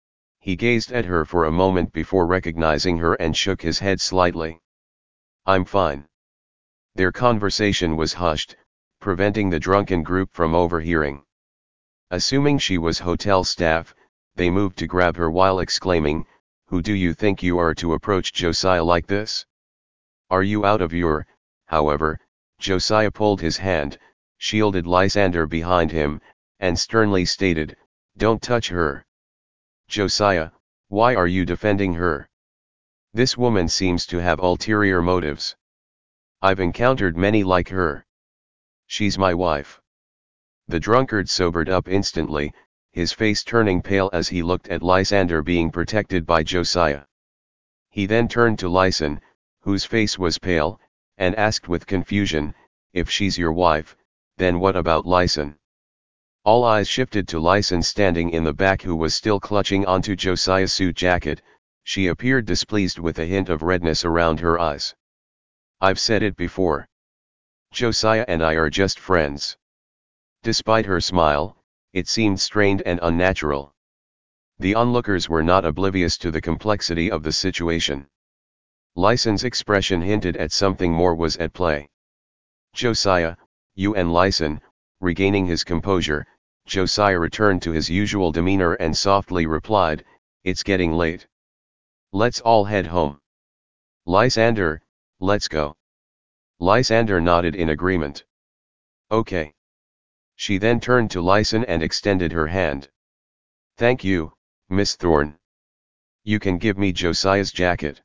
He gazed at her for a moment before recognizing her and shook his head slightly. "I'm fine." Their conversation was hushed, preventing the drunken group from overhearing. Assuming she was hotel staff, they moved to grab her while exclaiming, "Who do you think you are to approach Josiah like this? Are you out of your..." However, Josiah pulled his hand, shielded Lysander behind him, and sternly stated, "Don't touch her." "Josiah, why are you defending her? This woman seems to have ulterior motives. I've encountered many like her. She's my wife." The drunkard sobered up instantly, his face turning pale as he looked at Lysander being protected by Josiah. He then turned to Lysan, whose face was pale, and asked with confusion, "If she's your wife, then what about Lyson?" All eyes shifted to Lyson standing in the back, who was still clutching onto Josiah's suit jacket. She appeared displeased with a hint of redness around her eyes. "I've said it before. Josiah and I are just friends." Despite her smile, it seemed strained and unnatural. The onlookers were not oblivious to the complexity of the situation. Lyson's expression hinted at something more was at play. "Josiah, you and Lyson." Regaining his composure, Josiah returned to his usual demeanor and softly replied, "It's getting late. Let's all head home." "Lysander, let's go." Lysander nodded in agreement. "Okay." She then turned to Lyson and extended her hand. "Thank you, Miss Thorne. You can give me Josiah's jacket."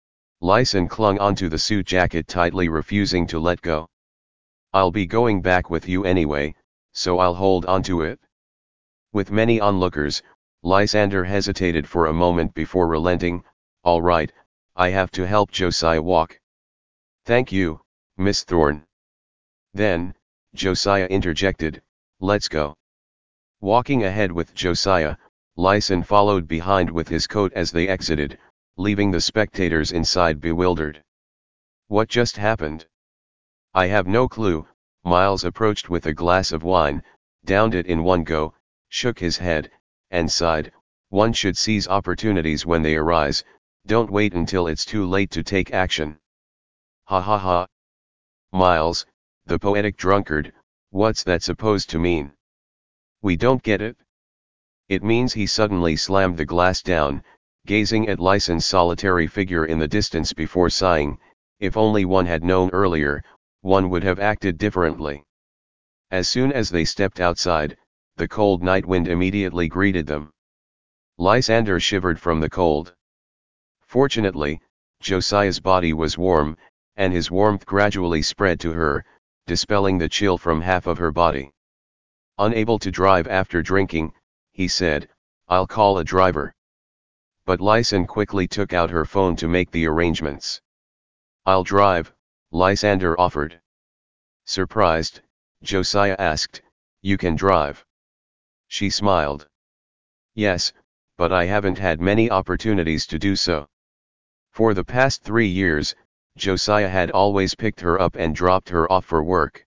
Lyson clung onto the suit jacket tightly, refusing to let go. "I'll be going back with you anyway, so I'll hold onto it." With many onlookers, Lysander hesitated for a moment before relenting. "All right, I have to help Josiah walk." "Thank you, Miss Thorne." Then, Josiah interjected, "Let's go." Walking ahead with Josiah, Lyson followed behind with his coat as they exited, leaving the spectators inside bewildered. "What just happened?" "I have no clue." Miles approached with a glass of wine, downed it in one go, shook his head, and sighed, "One should seize opportunities when they arise, don't wait until it's too late to take action." "Ha ha ha." "Miles, the poetic drunkard, what's that supposed to mean?" "We don't get it." "It means," he suddenly slammed the glass down, gazing at Lyson's solitary figure in the distance before sighing, "if only one had known earlier, one would have acted differently." As soon as they stepped outside, the cold night wind immediately greeted them. Lysander shivered from the cold. Fortunately, Josiah's body was warm, and his warmth gradually spread to her, dispelling the chill from half of her body. Unable to drive after drinking, he said, "I'll call a driver." But Lyson quickly took out her phone to make the arrangements. "I'll drive," Lysander offered. Surprised, Josiah asked, "You can drive?" She smiled. "Yes, but I haven't had many opportunities to do so." For the past 3 years, Josiah had always picked her up and dropped her off for work.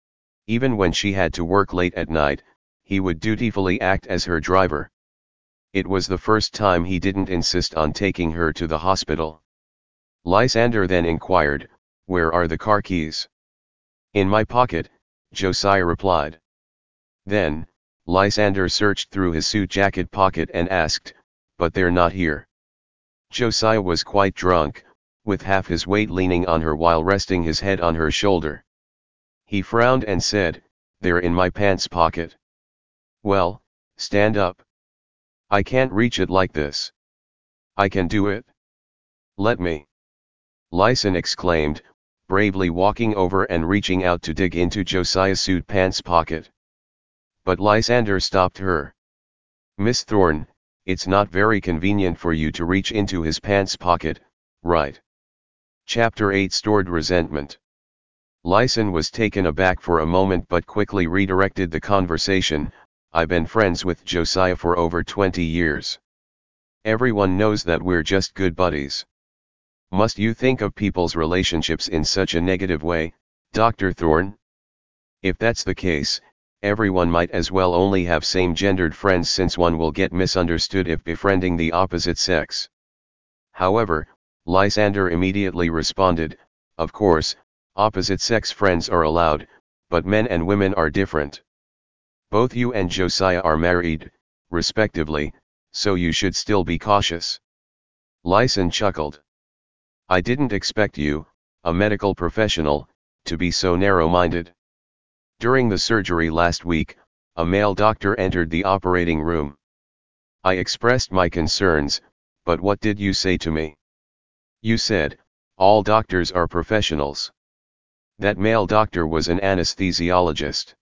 Even when she had to work late at night, he would dutifully act as her driver. It was the first time he didn't insist on taking her to the hospital. Lysander then inquired, "Where are the car keys?" "In my pocket," Josiah replied. Then, Lysander searched through his suit jacket pocket and asked, "But they're not here." Josiah was quite drunk, with half his weight leaning on her while resting his head on her shoulder. He frowned and said, "They're in my pants pocket." "Well, stand up." "I can't reach it like this." "I can do it." "Let me." Lyson exclaimed, bravely walking over and reaching out to dig into Josiah's suit pants pocket. But Lysander stopped her. "Miss Thorne, it's not very convenient for you to reach into his pants pocket, right?" Chapter 8 Stored Resentment. Lyson was taken aback for a moment but quickly redirected the conversation. "I've been friends with Josiah for over 20 years. Everyone knows that we're just good buddies. Must you think of people's relationships in such a negative way, Dr. Thorne? If that's the case, everyone might as well only have same-gendered friends, since one will get misunderstood if befriending the opposite sex." However, Lysander immediately responded, "Of course, opposite-sex friends are allowed, but men and women are different. Both you and Josiah are married, respectively, so you should still be cautious." Lyson chuckled. "I didn't expect you, a medical professional, to be so narrow-minded. During the surgery last week, a male doctor entered the operating room. I expressed my concerns, but what did you say to me? You said, 'All doctors are professionals.' That male doctor was an anesthesiologist.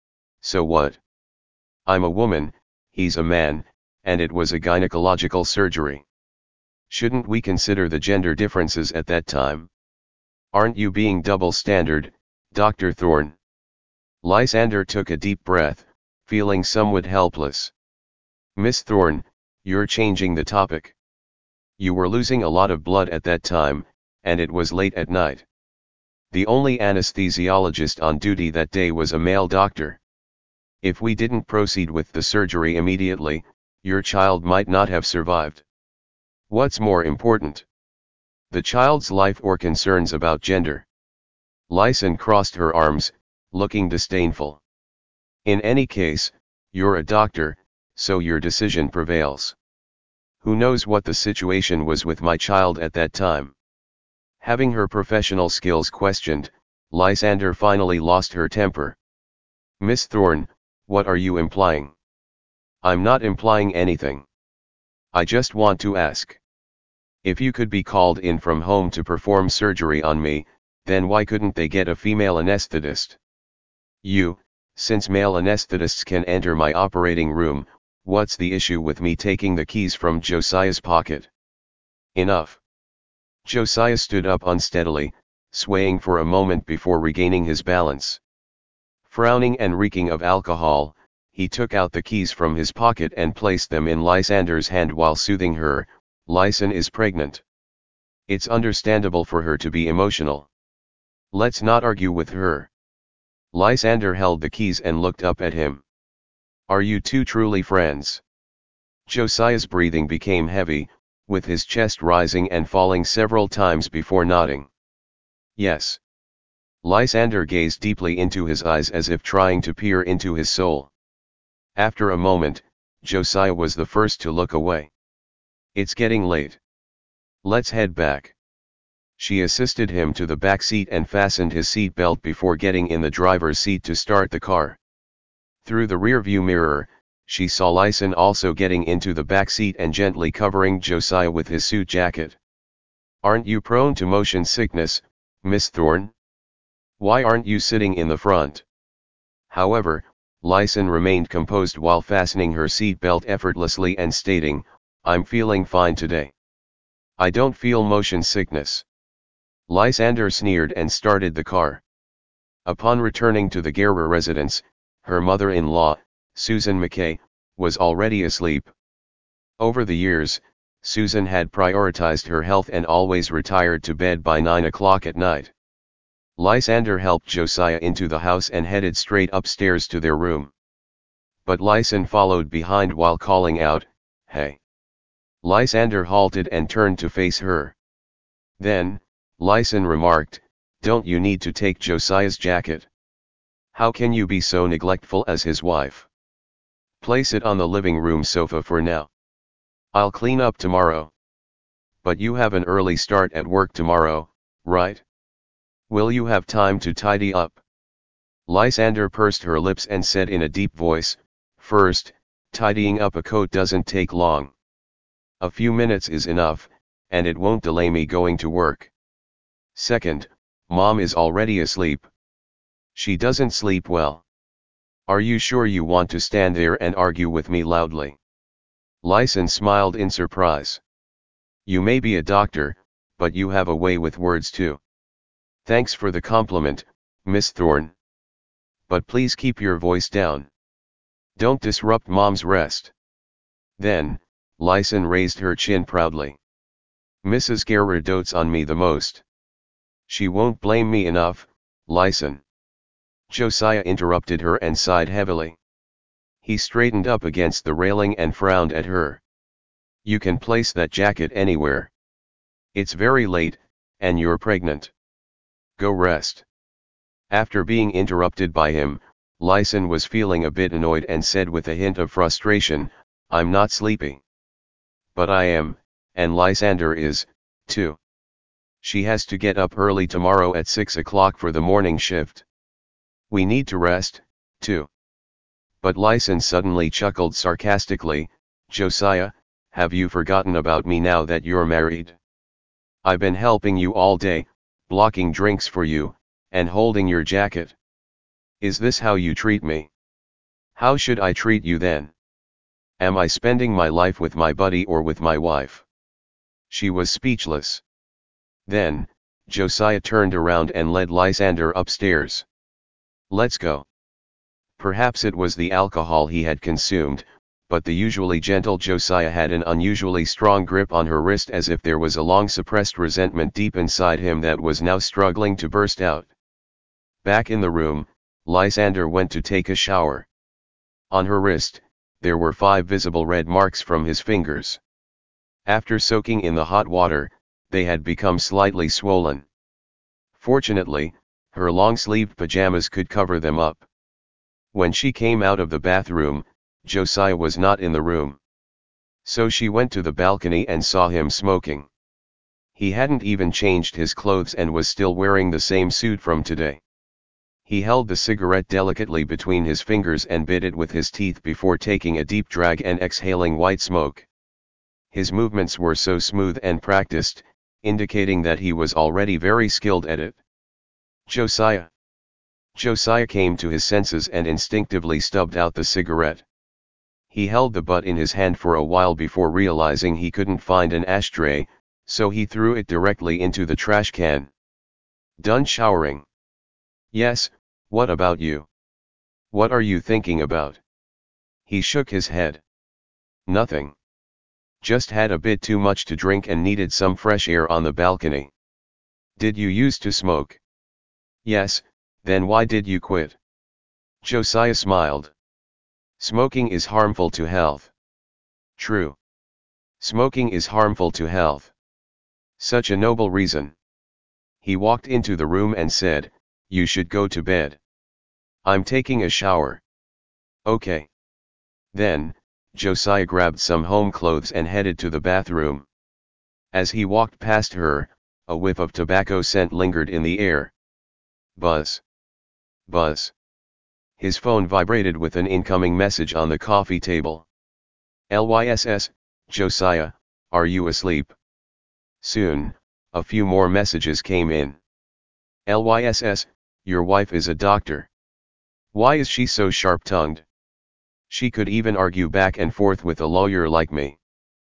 So what? I'm a woman, he's a man, and it was a gynecological surgery. Shouldn't we consider the gender differences at that time?" Aren't you being double-standard, Dr. Thorne? Lysander took a deep breath, feeling somewhat helpless. Miss Thorne, you're changing the topic. You were losing a lot of blood at that time, and it was late at night. The only anesthesiologist on duty that day was a male doctor. If we didn't proceed with the surgery immediately, your child might not have survived. What's more important? The child's life or concerns about gender? Lysan crossed her arms, looking disdainful. In any case, you're a doctor, so your decision prevails. Who knows what the situation was with my child at that time? Having her professional skills questioned, Lysander finally lost her temper. Miss Thorne, what are you implying? I'm not implying anything. I just want to ask. If you could be called in from home to perform surgery on me, then why couldn't they get a female anesthetist? Since male anesthetists can enter my operating room, what's the issue with me taking the keys from Josiah's pocket? Enough. Josiah stood up unsteadily, swaying for a moment before regaining his balance. Frowning and reeking of alcohol, he took out the keys from his pocket and placed them in Lysander's hand while soothing her. Lysan is pregnant. It's understandable for her to be emotional. Let's not argue with her. Lysander held the keys and looked up at him. Are you two truly friends? Josiah's breathing became heavy, with his chest rising and falling several times before nodding. Yes. Lysander gazed deeply into his eyes as if trying to peer into his soul. After a moment, Josiah was the first to look away. It's getting late. Let's head back. She assisted him to the back seat and fastened his seat belt before getting in the driver's seat to start the car. Through the rearview mirror, she saw Lysan also getting into the back seat and gently covering Josiah with his suit jacket. Aren't you prone to motion sickness, Miss Thorne? Why aren't you sitting in the front? However, Lysan remained composed while fastening her seat belt effortlessly and stating, I'm feeling fine today. I don't feel motion sickness. Lysander sneered and started the car. Upon returning to the Guerra residence, her mother-in-law, Susan McKay, was already asleep. Over the years, Susan had prioritized her health and always retired to bed by 9 o'clock at night. Lysander helped Josiah into the house and headed straight upstairs to their room. But Lysan followed behind while calling out, Hey! Lysander halted and turned to face her. Then, Lysan remarked, Don't you need to take Josiah's jacket? How can you be so neglectful as his wife? Place it on the living room sofa for now. I'll clean up tomorrow. But you have an early start at work tomorrow, right? Will you have time to tidy up? Lysander pursed her lips and said in a deep voice, First, tidying up a coat doesn't take long. A few minutes is enough, and it won't delay me going to work. Second, Mom is already asleep. She doesn't sleep well. Are you sure you want to stand there and argue with me loudly? Lysan smiled in surprise. You may be a doctor, but you have a way with words too. Thanks for the compliment, Miss Thorne. But please keep your voice down. Don't disrupt Mom's rest. Then, Lysan raised her chin proudly. Mrs. Guerra dotes on me the most. She won't blame me enough, Lysan. Josiah interrupted her and sighed heavily. He straightened up against the railing and frowned at her. You can place that jacket anywhere. It's very late, and you're pregnant. Go rest. After being interrupted by him, Lysan was feeling a bit annoyed and said with a hint of frustration, I'm not sleepy. But I am, and Lysander is, too. She has to get up early tomorrow at 6 o'clock for the morning shift. We need to rest, too. But Lysan suddenly chuckled sarcastically, Josiah, have you forgotten about me now that you're married? I've been helping you all day, blocking drinks for you, and holding your jacket. Is this how you treat me? How should I treat you then? Am I spending my life with my buddy or with my wife? She was speechless. Then, Josiah turned around and led Lysander upstairs. "Let's go." Perhaps it was the alcohol he had consumed, but the usually gentle Josiah had an unusually strong grip on her wrist, as if there was a long-suppressed resentment deep inside him that was now struggling to burst out. Back in the room, Lysander went to take a shower. On her wrist, there were 5 visible red marks from his fingers. After soaking in the hot water, they had become slightly swollen. Fortunately, her long-sleeved pajamas could cover them up. When she came out of the bathroom, Josiah was not in the room. So she went to the balcony and saw him smoking. He hadn't even changed his clothes and was still wearing the same suit from today. He held the cigarette delicately between his fingers and bit it with his teeth before taking a deep drag and exhaling white smoke. His movements were so smooth and practiced, indicating that he was already very skilled at it. "Josiah." Josiah came to his senses and instinctively stubbed out the cigarette. He held the butt in his hand for a while before realizing he couldn't find an ashtray, so he threw it directly into the trash can. "Done showering?" "Yes, what about you? What are you thinking about?" He shook his head. "Nothing. Just had a bit too much to drink and needed some fresh air on the balcony." "Did you used to smoke?" "Yes, then why did you quit?" Josiah smiled. "Smoking is harmful to health." "True. Smoking is harmful to health. Such a noble reason." He walked into the room and said, "You should go to bed." "I'm taking a shower." "Okay." Then, Josiah grabbed some home clothes and headed to the bathroom. As he walked past her, a whiff of tobacco scent lingered in the air. Buzz. Buzz. His phone vibrated with an incoming message on the coffee table. "LYSS, Josiah, are you asleep?" Soon, a few more messages came in. "LYSS, your wife is a doctor. Why is she so sharp-tongued? She could even argue back and forth with a lawyer like me.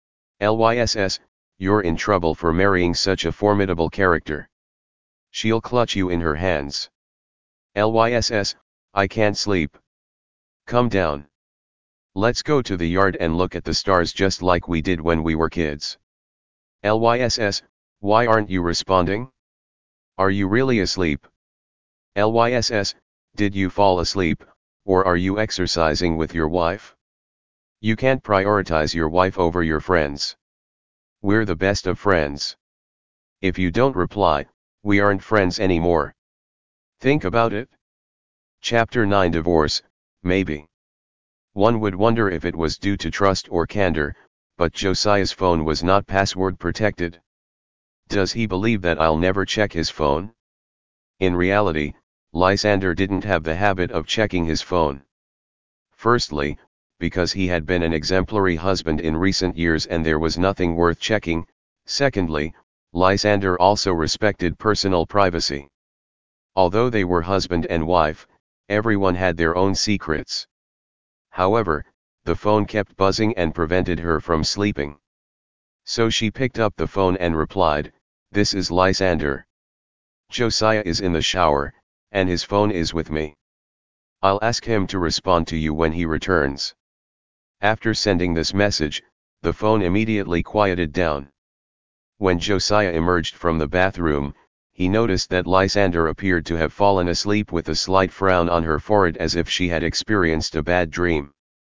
LYSS, you're in trouble for marrying such a formidable character. She'll clutch you in her hands. LYSS, I can't sleep. Come down. Let's go to the yard and look at the stars just like we did when we were kids. LYSS, why aren't you responding? Are you really asleep? LYSS, did you fall asleep, or are you exercising with your wife? You can't prioritize your wife over your friends. We're the best of friends. If you don't reply, we aren't friends anymore. Think about it." Chapter 9 Divorce, maybe. One would wonder if it was due to trust or candor, but Josiah's phone was not password protected. Does he believe that I'll never check his phone? In reality, Lysander didn't have the habit of checking his phone. Firstly, because he had been an exemplary husband in recent years and there was nothing worth checking. Secondly, Lysander also respected personal privacy. Although they were husband and wife, everyone had their own secrets. However, the phone kept buzzing and prevented her from sleeping. So she picked up the phone and replied, "This is Lysander. Josiah is in the shower, and his phone is with me. I'll ask him to respond to you when he returns." After sending this message, the phone immediately quieted down. When Josiah emerged from the bathroom, he noticed that Lysander appeared to have fallen asleep with a slight frown on her forehead as if she had experienced a bad dream.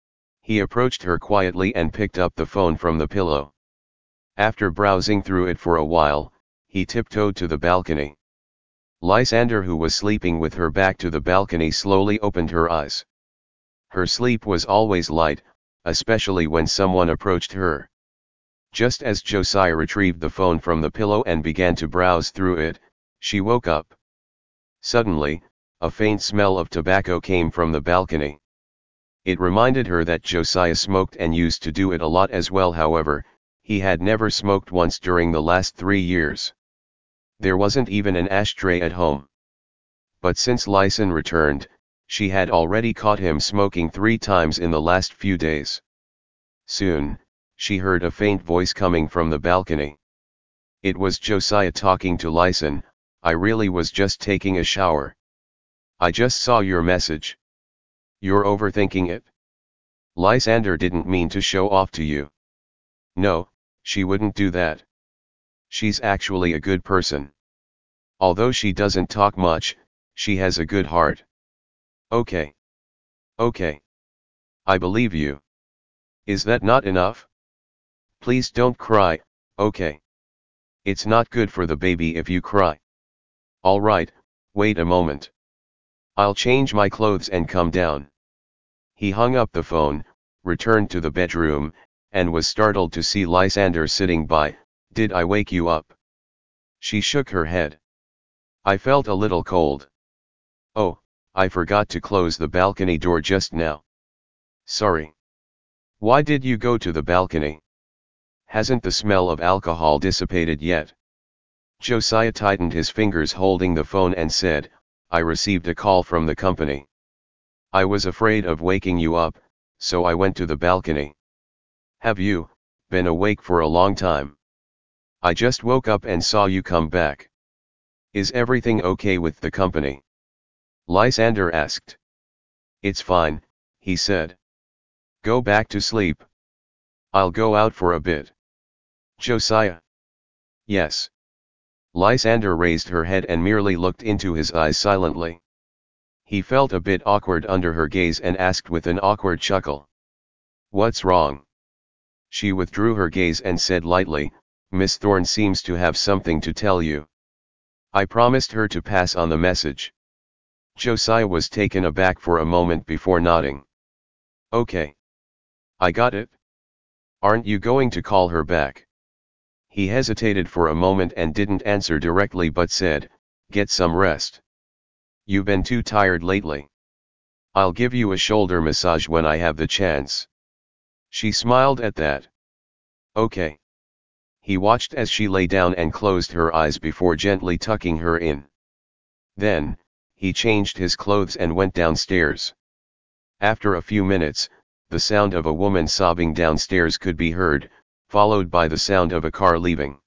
He approached her quietly and picked up the phone from the pillow. After browsing through it for a while, he tiptoed to the balcony. Lysander, who was sleeping with her back to the balcony, slowly opened her eyes. Her sleep was always light, especially when someone approached her. Just as Josiah retrieved the phone from the pillow and began to browse through it, she woke up. Suddenly, a faint smell of tobacco came from the balcony. It reminded her that Josiah smoked and used to do it a lot as well. However, he had never smoked once during the last 3 years. There wasn't even an ashtray at home. But since Lysan returned, she had already caught him smoking 3 times in the last few days. Soon, she heard a faint voice coming from the balcony. It was Josiah talking to Lysan, I really was just taking a shower. I just saw your message. You're overthinking it. Lysander didn't mean to show off to you. No, she wouldn't do that. She's actually a good person. Although she doesn't talk much, she has a good heart. Okay. Okay. I believe you. Is that not enough? Please don't cry, okay? It's not good for the baby if you cry. Alright, wait a moment. I'll change my clothes and come down. He hung up the phone, returned to the bedroom, and was startled to see Lysander sitting by. Did I wake you up? She shook her head. I felt a little cold. Oh, I forgot to close the balcony door just now. Sorry. Why did you go to the balcony? Hasn't the smell of alcohol dissipated yet? Josiah tightened his fingers holding the phone and said, I received a call from the company. I was afraid of waking you up, so I went to the balcony. Have you been awake for a long time? I just woke up and saw you come back. Is everything okay with the company? Lysander asked. It's fine, he said. Go back to sleep. I'll go out for a bit. Josiah. Yes. Lysander raised her head and merely looked into his eyes silently. He felt a bit awkward under her gaze and asked with an awkward chuckle. What's wrong? She withdrew her gaze and said lightly, Miss Thorne seems to have something to tell you. I promised her to pass on the message. Josiah was taken aback for a moment before nodding. Okay. I got it. Aren't you going to call her back? He hesitated for a moment and didn't answer directly but said, Get some rest. You've been too tired lately. I'll give you a shoulder massage when I have the chance. She smiled at that. Okay. He watched as she lay down and closed her eyes before gently tucking her in. Then, he changed his clothes and went downstairs. After a few minutes, the sound of a woman sobbing downstairs could be heard, followed by the sound of a car leaving.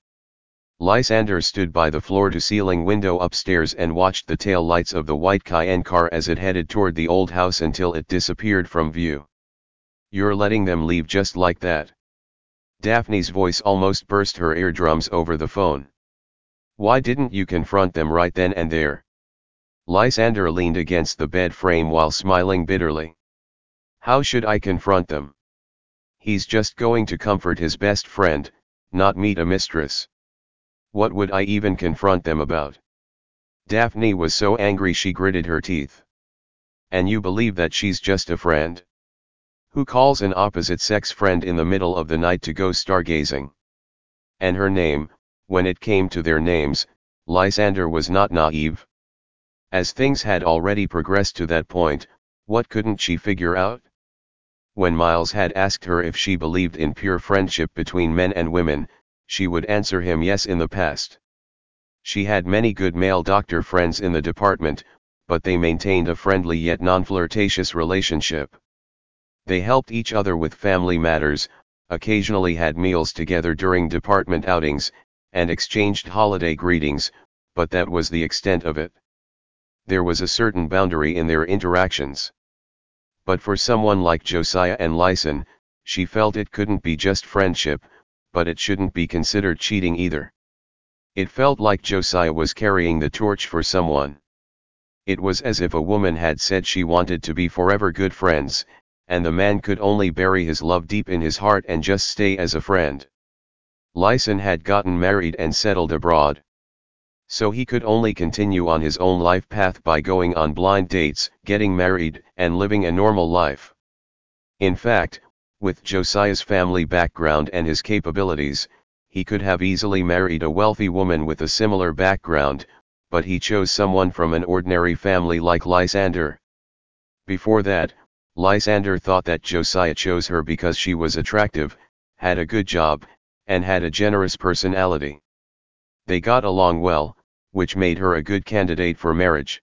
Lysander stood by the floor-to-ceiling window upstairs and watched the tail lights of the white Cayenne car as it headed toward the old house until it disappeared from view. You're letting them leave just like that? Daphne's voice almost burst her eardrums over the phone. Why didn't you confront them right then and there? Lysander leaned against the bed frame while smiling bitterly. How should I confront them? He's just going to comfort his best friend, not meet a mistress. What would I even confront them about? Daphne was so angry she gritted her teeth. And you believe that she's just a friend? Who calls an opposite-sex friend in the middle of the night to go stargazing? And her name, when it came to their names, Lysander was not naive. As things had already progressed to that point, what couldn't she figure out? When Miles had asked her if she believed in pure friendship between men and women, she would answer him yes in the past. She had many good male doctor friends in the department, but they maintained a friendly yet non-flirtatious relationship. They helped each other with family matters, occasionally had meals together during department outings, and exchanged holiday greetings, but that was the extent of it. There was a certain boundary in their interactions. But for someone like Josiah and Lyson, she felt it couldn't be just friendship, but it shouldn't be considered cheating either. It felt like Josiah was carrying the torch for someone. It was as if a woman had said she wanted to be forever good friends, and the man could only bury his love deep in his heart and just stay as a friend. Lyson had gotten married and settled abroad. So he could only continue on his own life path by going on blind dates, getting married, and living a normal life. In fact, with Josiah's family background and his capabilities, he could have easily married a wealthy woman with a similar background, but he chose someone from an ordinary family like Lysander. Before that, Lysander thought that Josiah chose her because she was attractive, had a good job, and had a generous personality. They got along well, which made her a good candidate for marriage.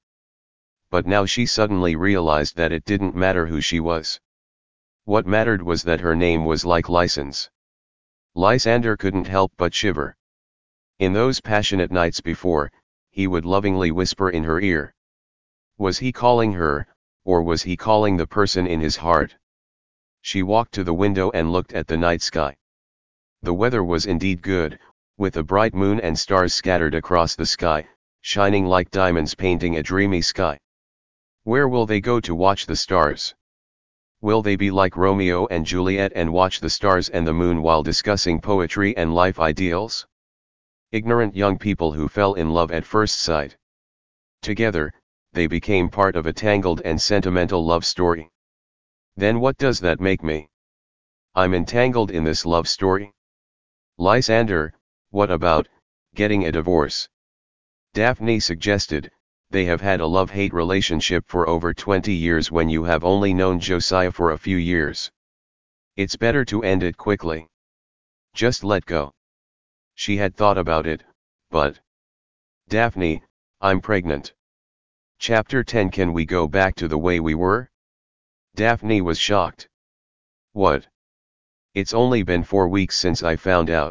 But now she suddenly realized that it didn't matter who she was. What mattered was that her name was like Lyson's. Lysander couldn't help but shiver. In those passionate nights before, he would lovingly whisper in her ear. Was he calling her, or was he calling the person in his heart? She walked to the window and looked at the night sky. The weather was indeed good, with a bright moon and stars scattered across the sky, shining like diamonds painting a dreamy sky. Where will they go to watch the stars? Will they be like Romeo and Juliet and watch the stars and the moon while discussing poetry and life ideals? Ignorant young people who fell in love at first sight. Together, they became part of a tangled and sentimental love story. Then what does that make me? I'm entangled in this love story? Lysander, what about getting a divorce? Daphne suggested. They have had a love-hate relationship for over 20 years when you have only known Josiah for a few years. It's better to end it quickly. Just let go. She had thought about it, but... Daphne, I'm pregnant. Chapter 10. Can we go back to the way we were? Daphne was shocked. What? It's only been 4 weeks since I found out.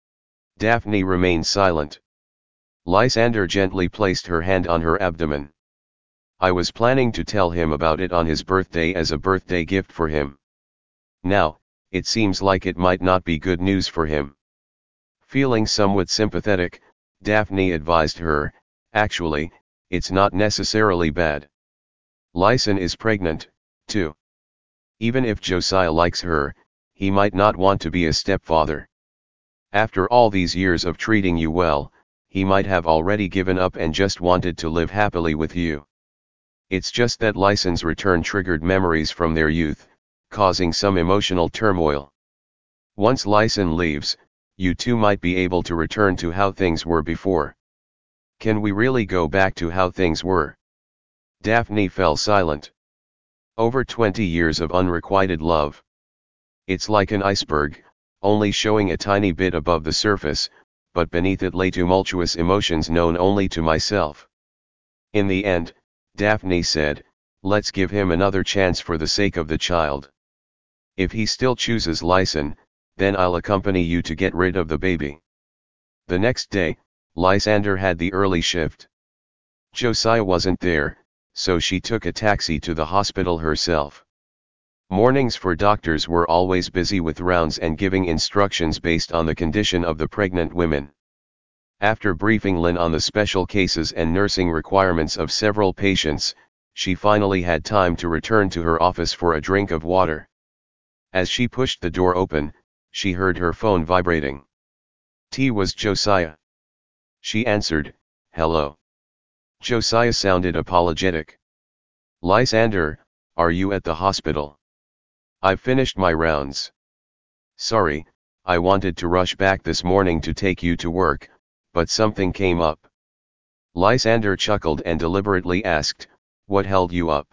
Daphne remained silent. Lysander gently placed her hand on her abdomen. I was planning to tell him about it on his birthday as a birthday gift for him. Now, it seems like it might not be good news for him. Feeling somewhat sympathetic, Daphne advised her, actually, it's not necessarily bad. Lysan is pregnant, too. Even if Josiah likes her, he might not want to be a stepfather. After all these years of treating you well, he might have already given up and just wanted to live happily with you. It's just that Lysan's return triggered memories from their youth, causing some emotional turmoil. Once Lysan leaves, you two might be able to return to how things were before. Can we really go back to how things were? Daphne fell silent. Over 20 years of unrequited love. It's like an iceberg, only showing a tiny bit above the surface, but beneath it lay tumultuous emotions known only to myself. In the end, Daphne said, let's give him another chance for the sake of the child. If he still chooses Lysan, then I'll accompany you to get rid of the baby. The next day, Lysander had the early shift. Josiah wasn't there, so she took a taxi to the hospital herself. Mornings for doctors were always busy with rounds and giving instructions based on the condition of the pregnant women. After briefing Lynn on the special cases and nursing requirements of several patients, she finally had time to return to her office for a drink of water. As she pushed the door open, she heard her phone vibrating. T was Josiah. She answered, hello. Josiah sounded apologetic. Lysander, are you at the hospital? I've finished my rounds. Sorry, I wanted to rush back this morning to take you to work, but something came up. Lysander chuckled and deliberately asked, what held you up?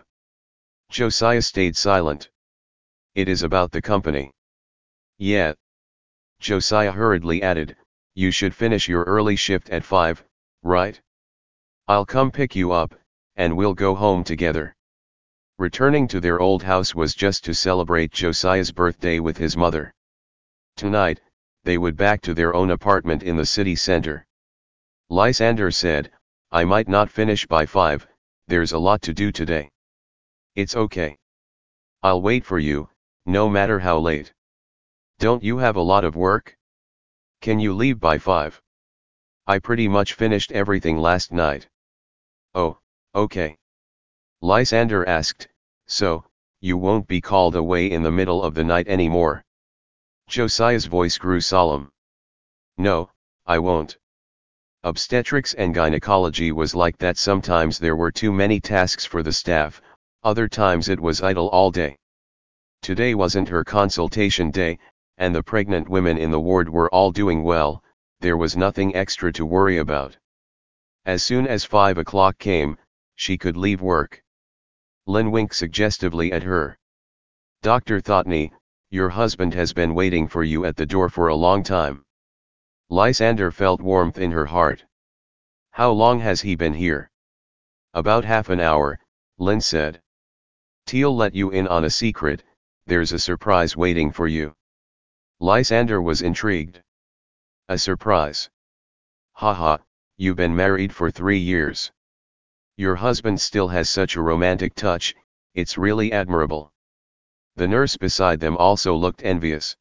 Josiah stayed silent. It is about the company. Yeah. Josiah hurriedly added, you should finish your early shift at 5, right? I'll come pick you up, and we'll go home together. Returning to their old house was just to celebrate Josiah's birthday with his mother. Tonight, they would back to their own apartment in the city center. Lysander said, I might not finish by 5, there's a lot to do today. It's okay. I'll wait for you, no matter how late. Don't you have a lot of work? Can you leave by 5? I pretty much finished everything last night. Oh, okay. Lysander asked, so, you won't be called away in the middle of the night anymore? Josiah's voice grew solemn. No, I won't. Obstetrics and gynecology was like that. Sometimes there were too many tasks for the staff, other times it was idle all day. Today wasn't her consultation day, and the pregnant women in the ward were all doing well, there was nothing extra to worry about. As soon as 5 o'clock came, she could leave work. Lynn winked suggestively at her. Dr. Thotney, your husband has been waiting for you at the door for a long time. Lysander felt warmth in her heart. How long has he been here? About half an hour, Lynn said. Teal let you in on a secret, there's a surprise waiting for you. Lysander was intrigued. A surprise? Haha, you've been married for 3 years. Your husband still has such a romantic touch, it's really admirable. The nurse beside them also looked envious.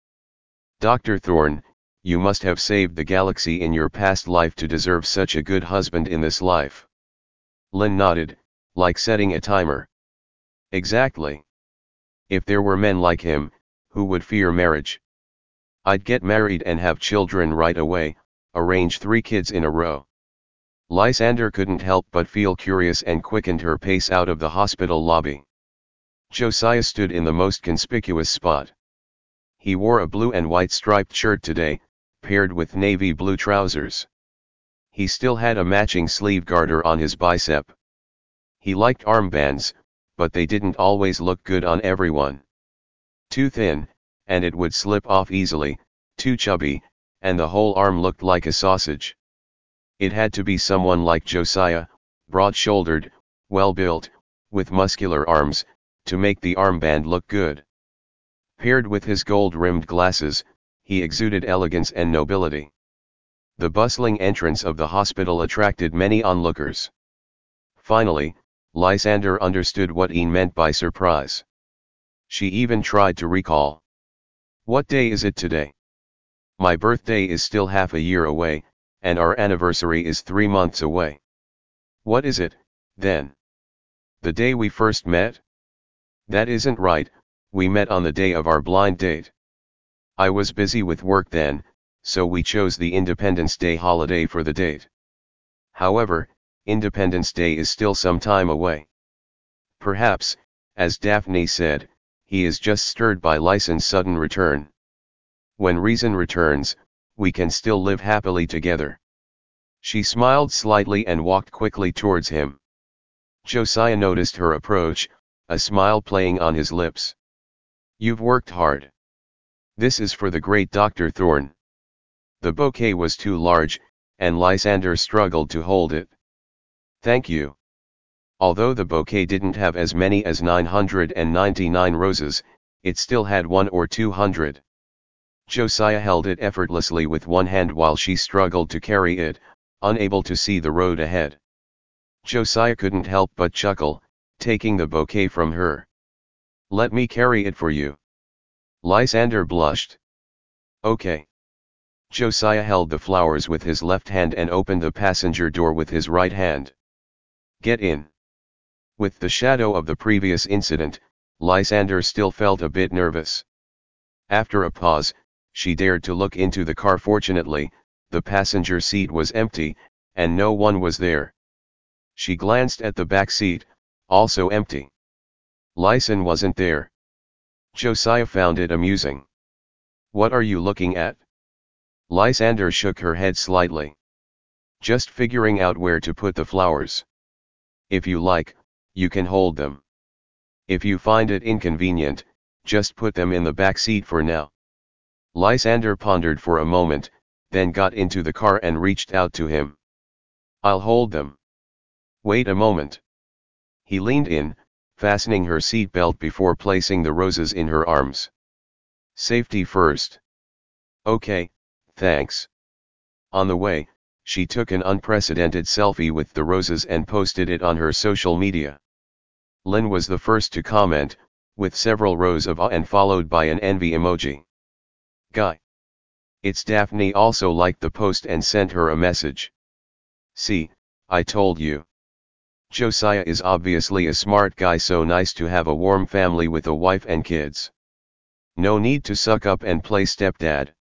Dr. Thorne, you must have saved the galaxy in your past life to deserve such a good husband in this life. Lynn nodded, like setting a timer. Exactly. If there were men like him, who would fear marriage? I'd get married and have children right away, arrange 3 kids in a row. Lysander couldn't help but feel curious and quickened her pace out of the hospital lobby. Josiah stood in the most conspicuous spot. He wore a blue and white striped shirt today, paired with navy blue trousers. He still had a matching sleeve garter on his bicep. He liked armbands, but they didn't always look good on everyone. Too thin, and it would slip off easily, too chubby, and the whole arm looked like a sausage. It had to be someone like Josiah, broad-shouldered, well-built, with muscular arms, to make the armband look good. Paired with his gold-rimmed glasses, he exuded elegance and nobility. The bustling entrance of the hospital attracted many onlookers. Finally, Lysander understood what Ian meant by surprise. She even tried to recall. What day is it today? My birthday is still half a year away, and our anniversary is 3 months away. What is it, then? The day we first met? That isn't right, we met on the day of our blind date. I was busy with work then, so we chose the Independence Day holiday for the date. However, Independence Day is still some time away. Perhaps, as Daphne said, he is just stirred by Lyson's sudden return. When reason returns, we can still live happily together. She smiled slightly and walked quickly towards him. Josiah noticed her approach, a smile playing on his lips. You've worked hard. This is for the great Dr. Thorne. The bouquet was too large, and Lysander struggled to hold it. Thank you. Although the bouquet didn't have as many as 999 roses, it still had 100 or 200. Josiah held it effortlessly with one hand while she struggled to carry it, unable to see the road ahead. Josiah couldn't help but chuckle, taking the bouquet from her. Let me carry it for you. Lysander blushed. Okay. Josiah held the flowers with his left hand and opened the passenger door with his right hand. Get in. With the shadow of the previous incident, Lysander still felt a bit nervous. After a pause, she dared to look into the car. Fortunately, the passenger seat was empty, and no one was there. She glanced at the back seat, also empty. Lyson wasn't there. Josiah found it amusing. What are you looking at? Lysander shook her head slightly. Just figuring out where to put the flowers. If you like, you can hold them. If you find it inconvenient, just put them in the back seat for now. Lysander pondered for a moment, then got into the car and reached out to him. I'll hold them. Wait a moment. He leaned in, fastening her seatbelt before placing the roses in her arms. Safety first. Okay, thanks. On the way, she took an unprecedented selfie with the roses and posted it on her social media. Lynn was the first to comment, with several rows of awe and followed by an envy emoji. Guy. It's Daphne also liked the post and sent her a message. See, I told you. Josiah is obviously a smart guy, so nice to have a warm family with a wife and kids. No need to suck up and play stepdad.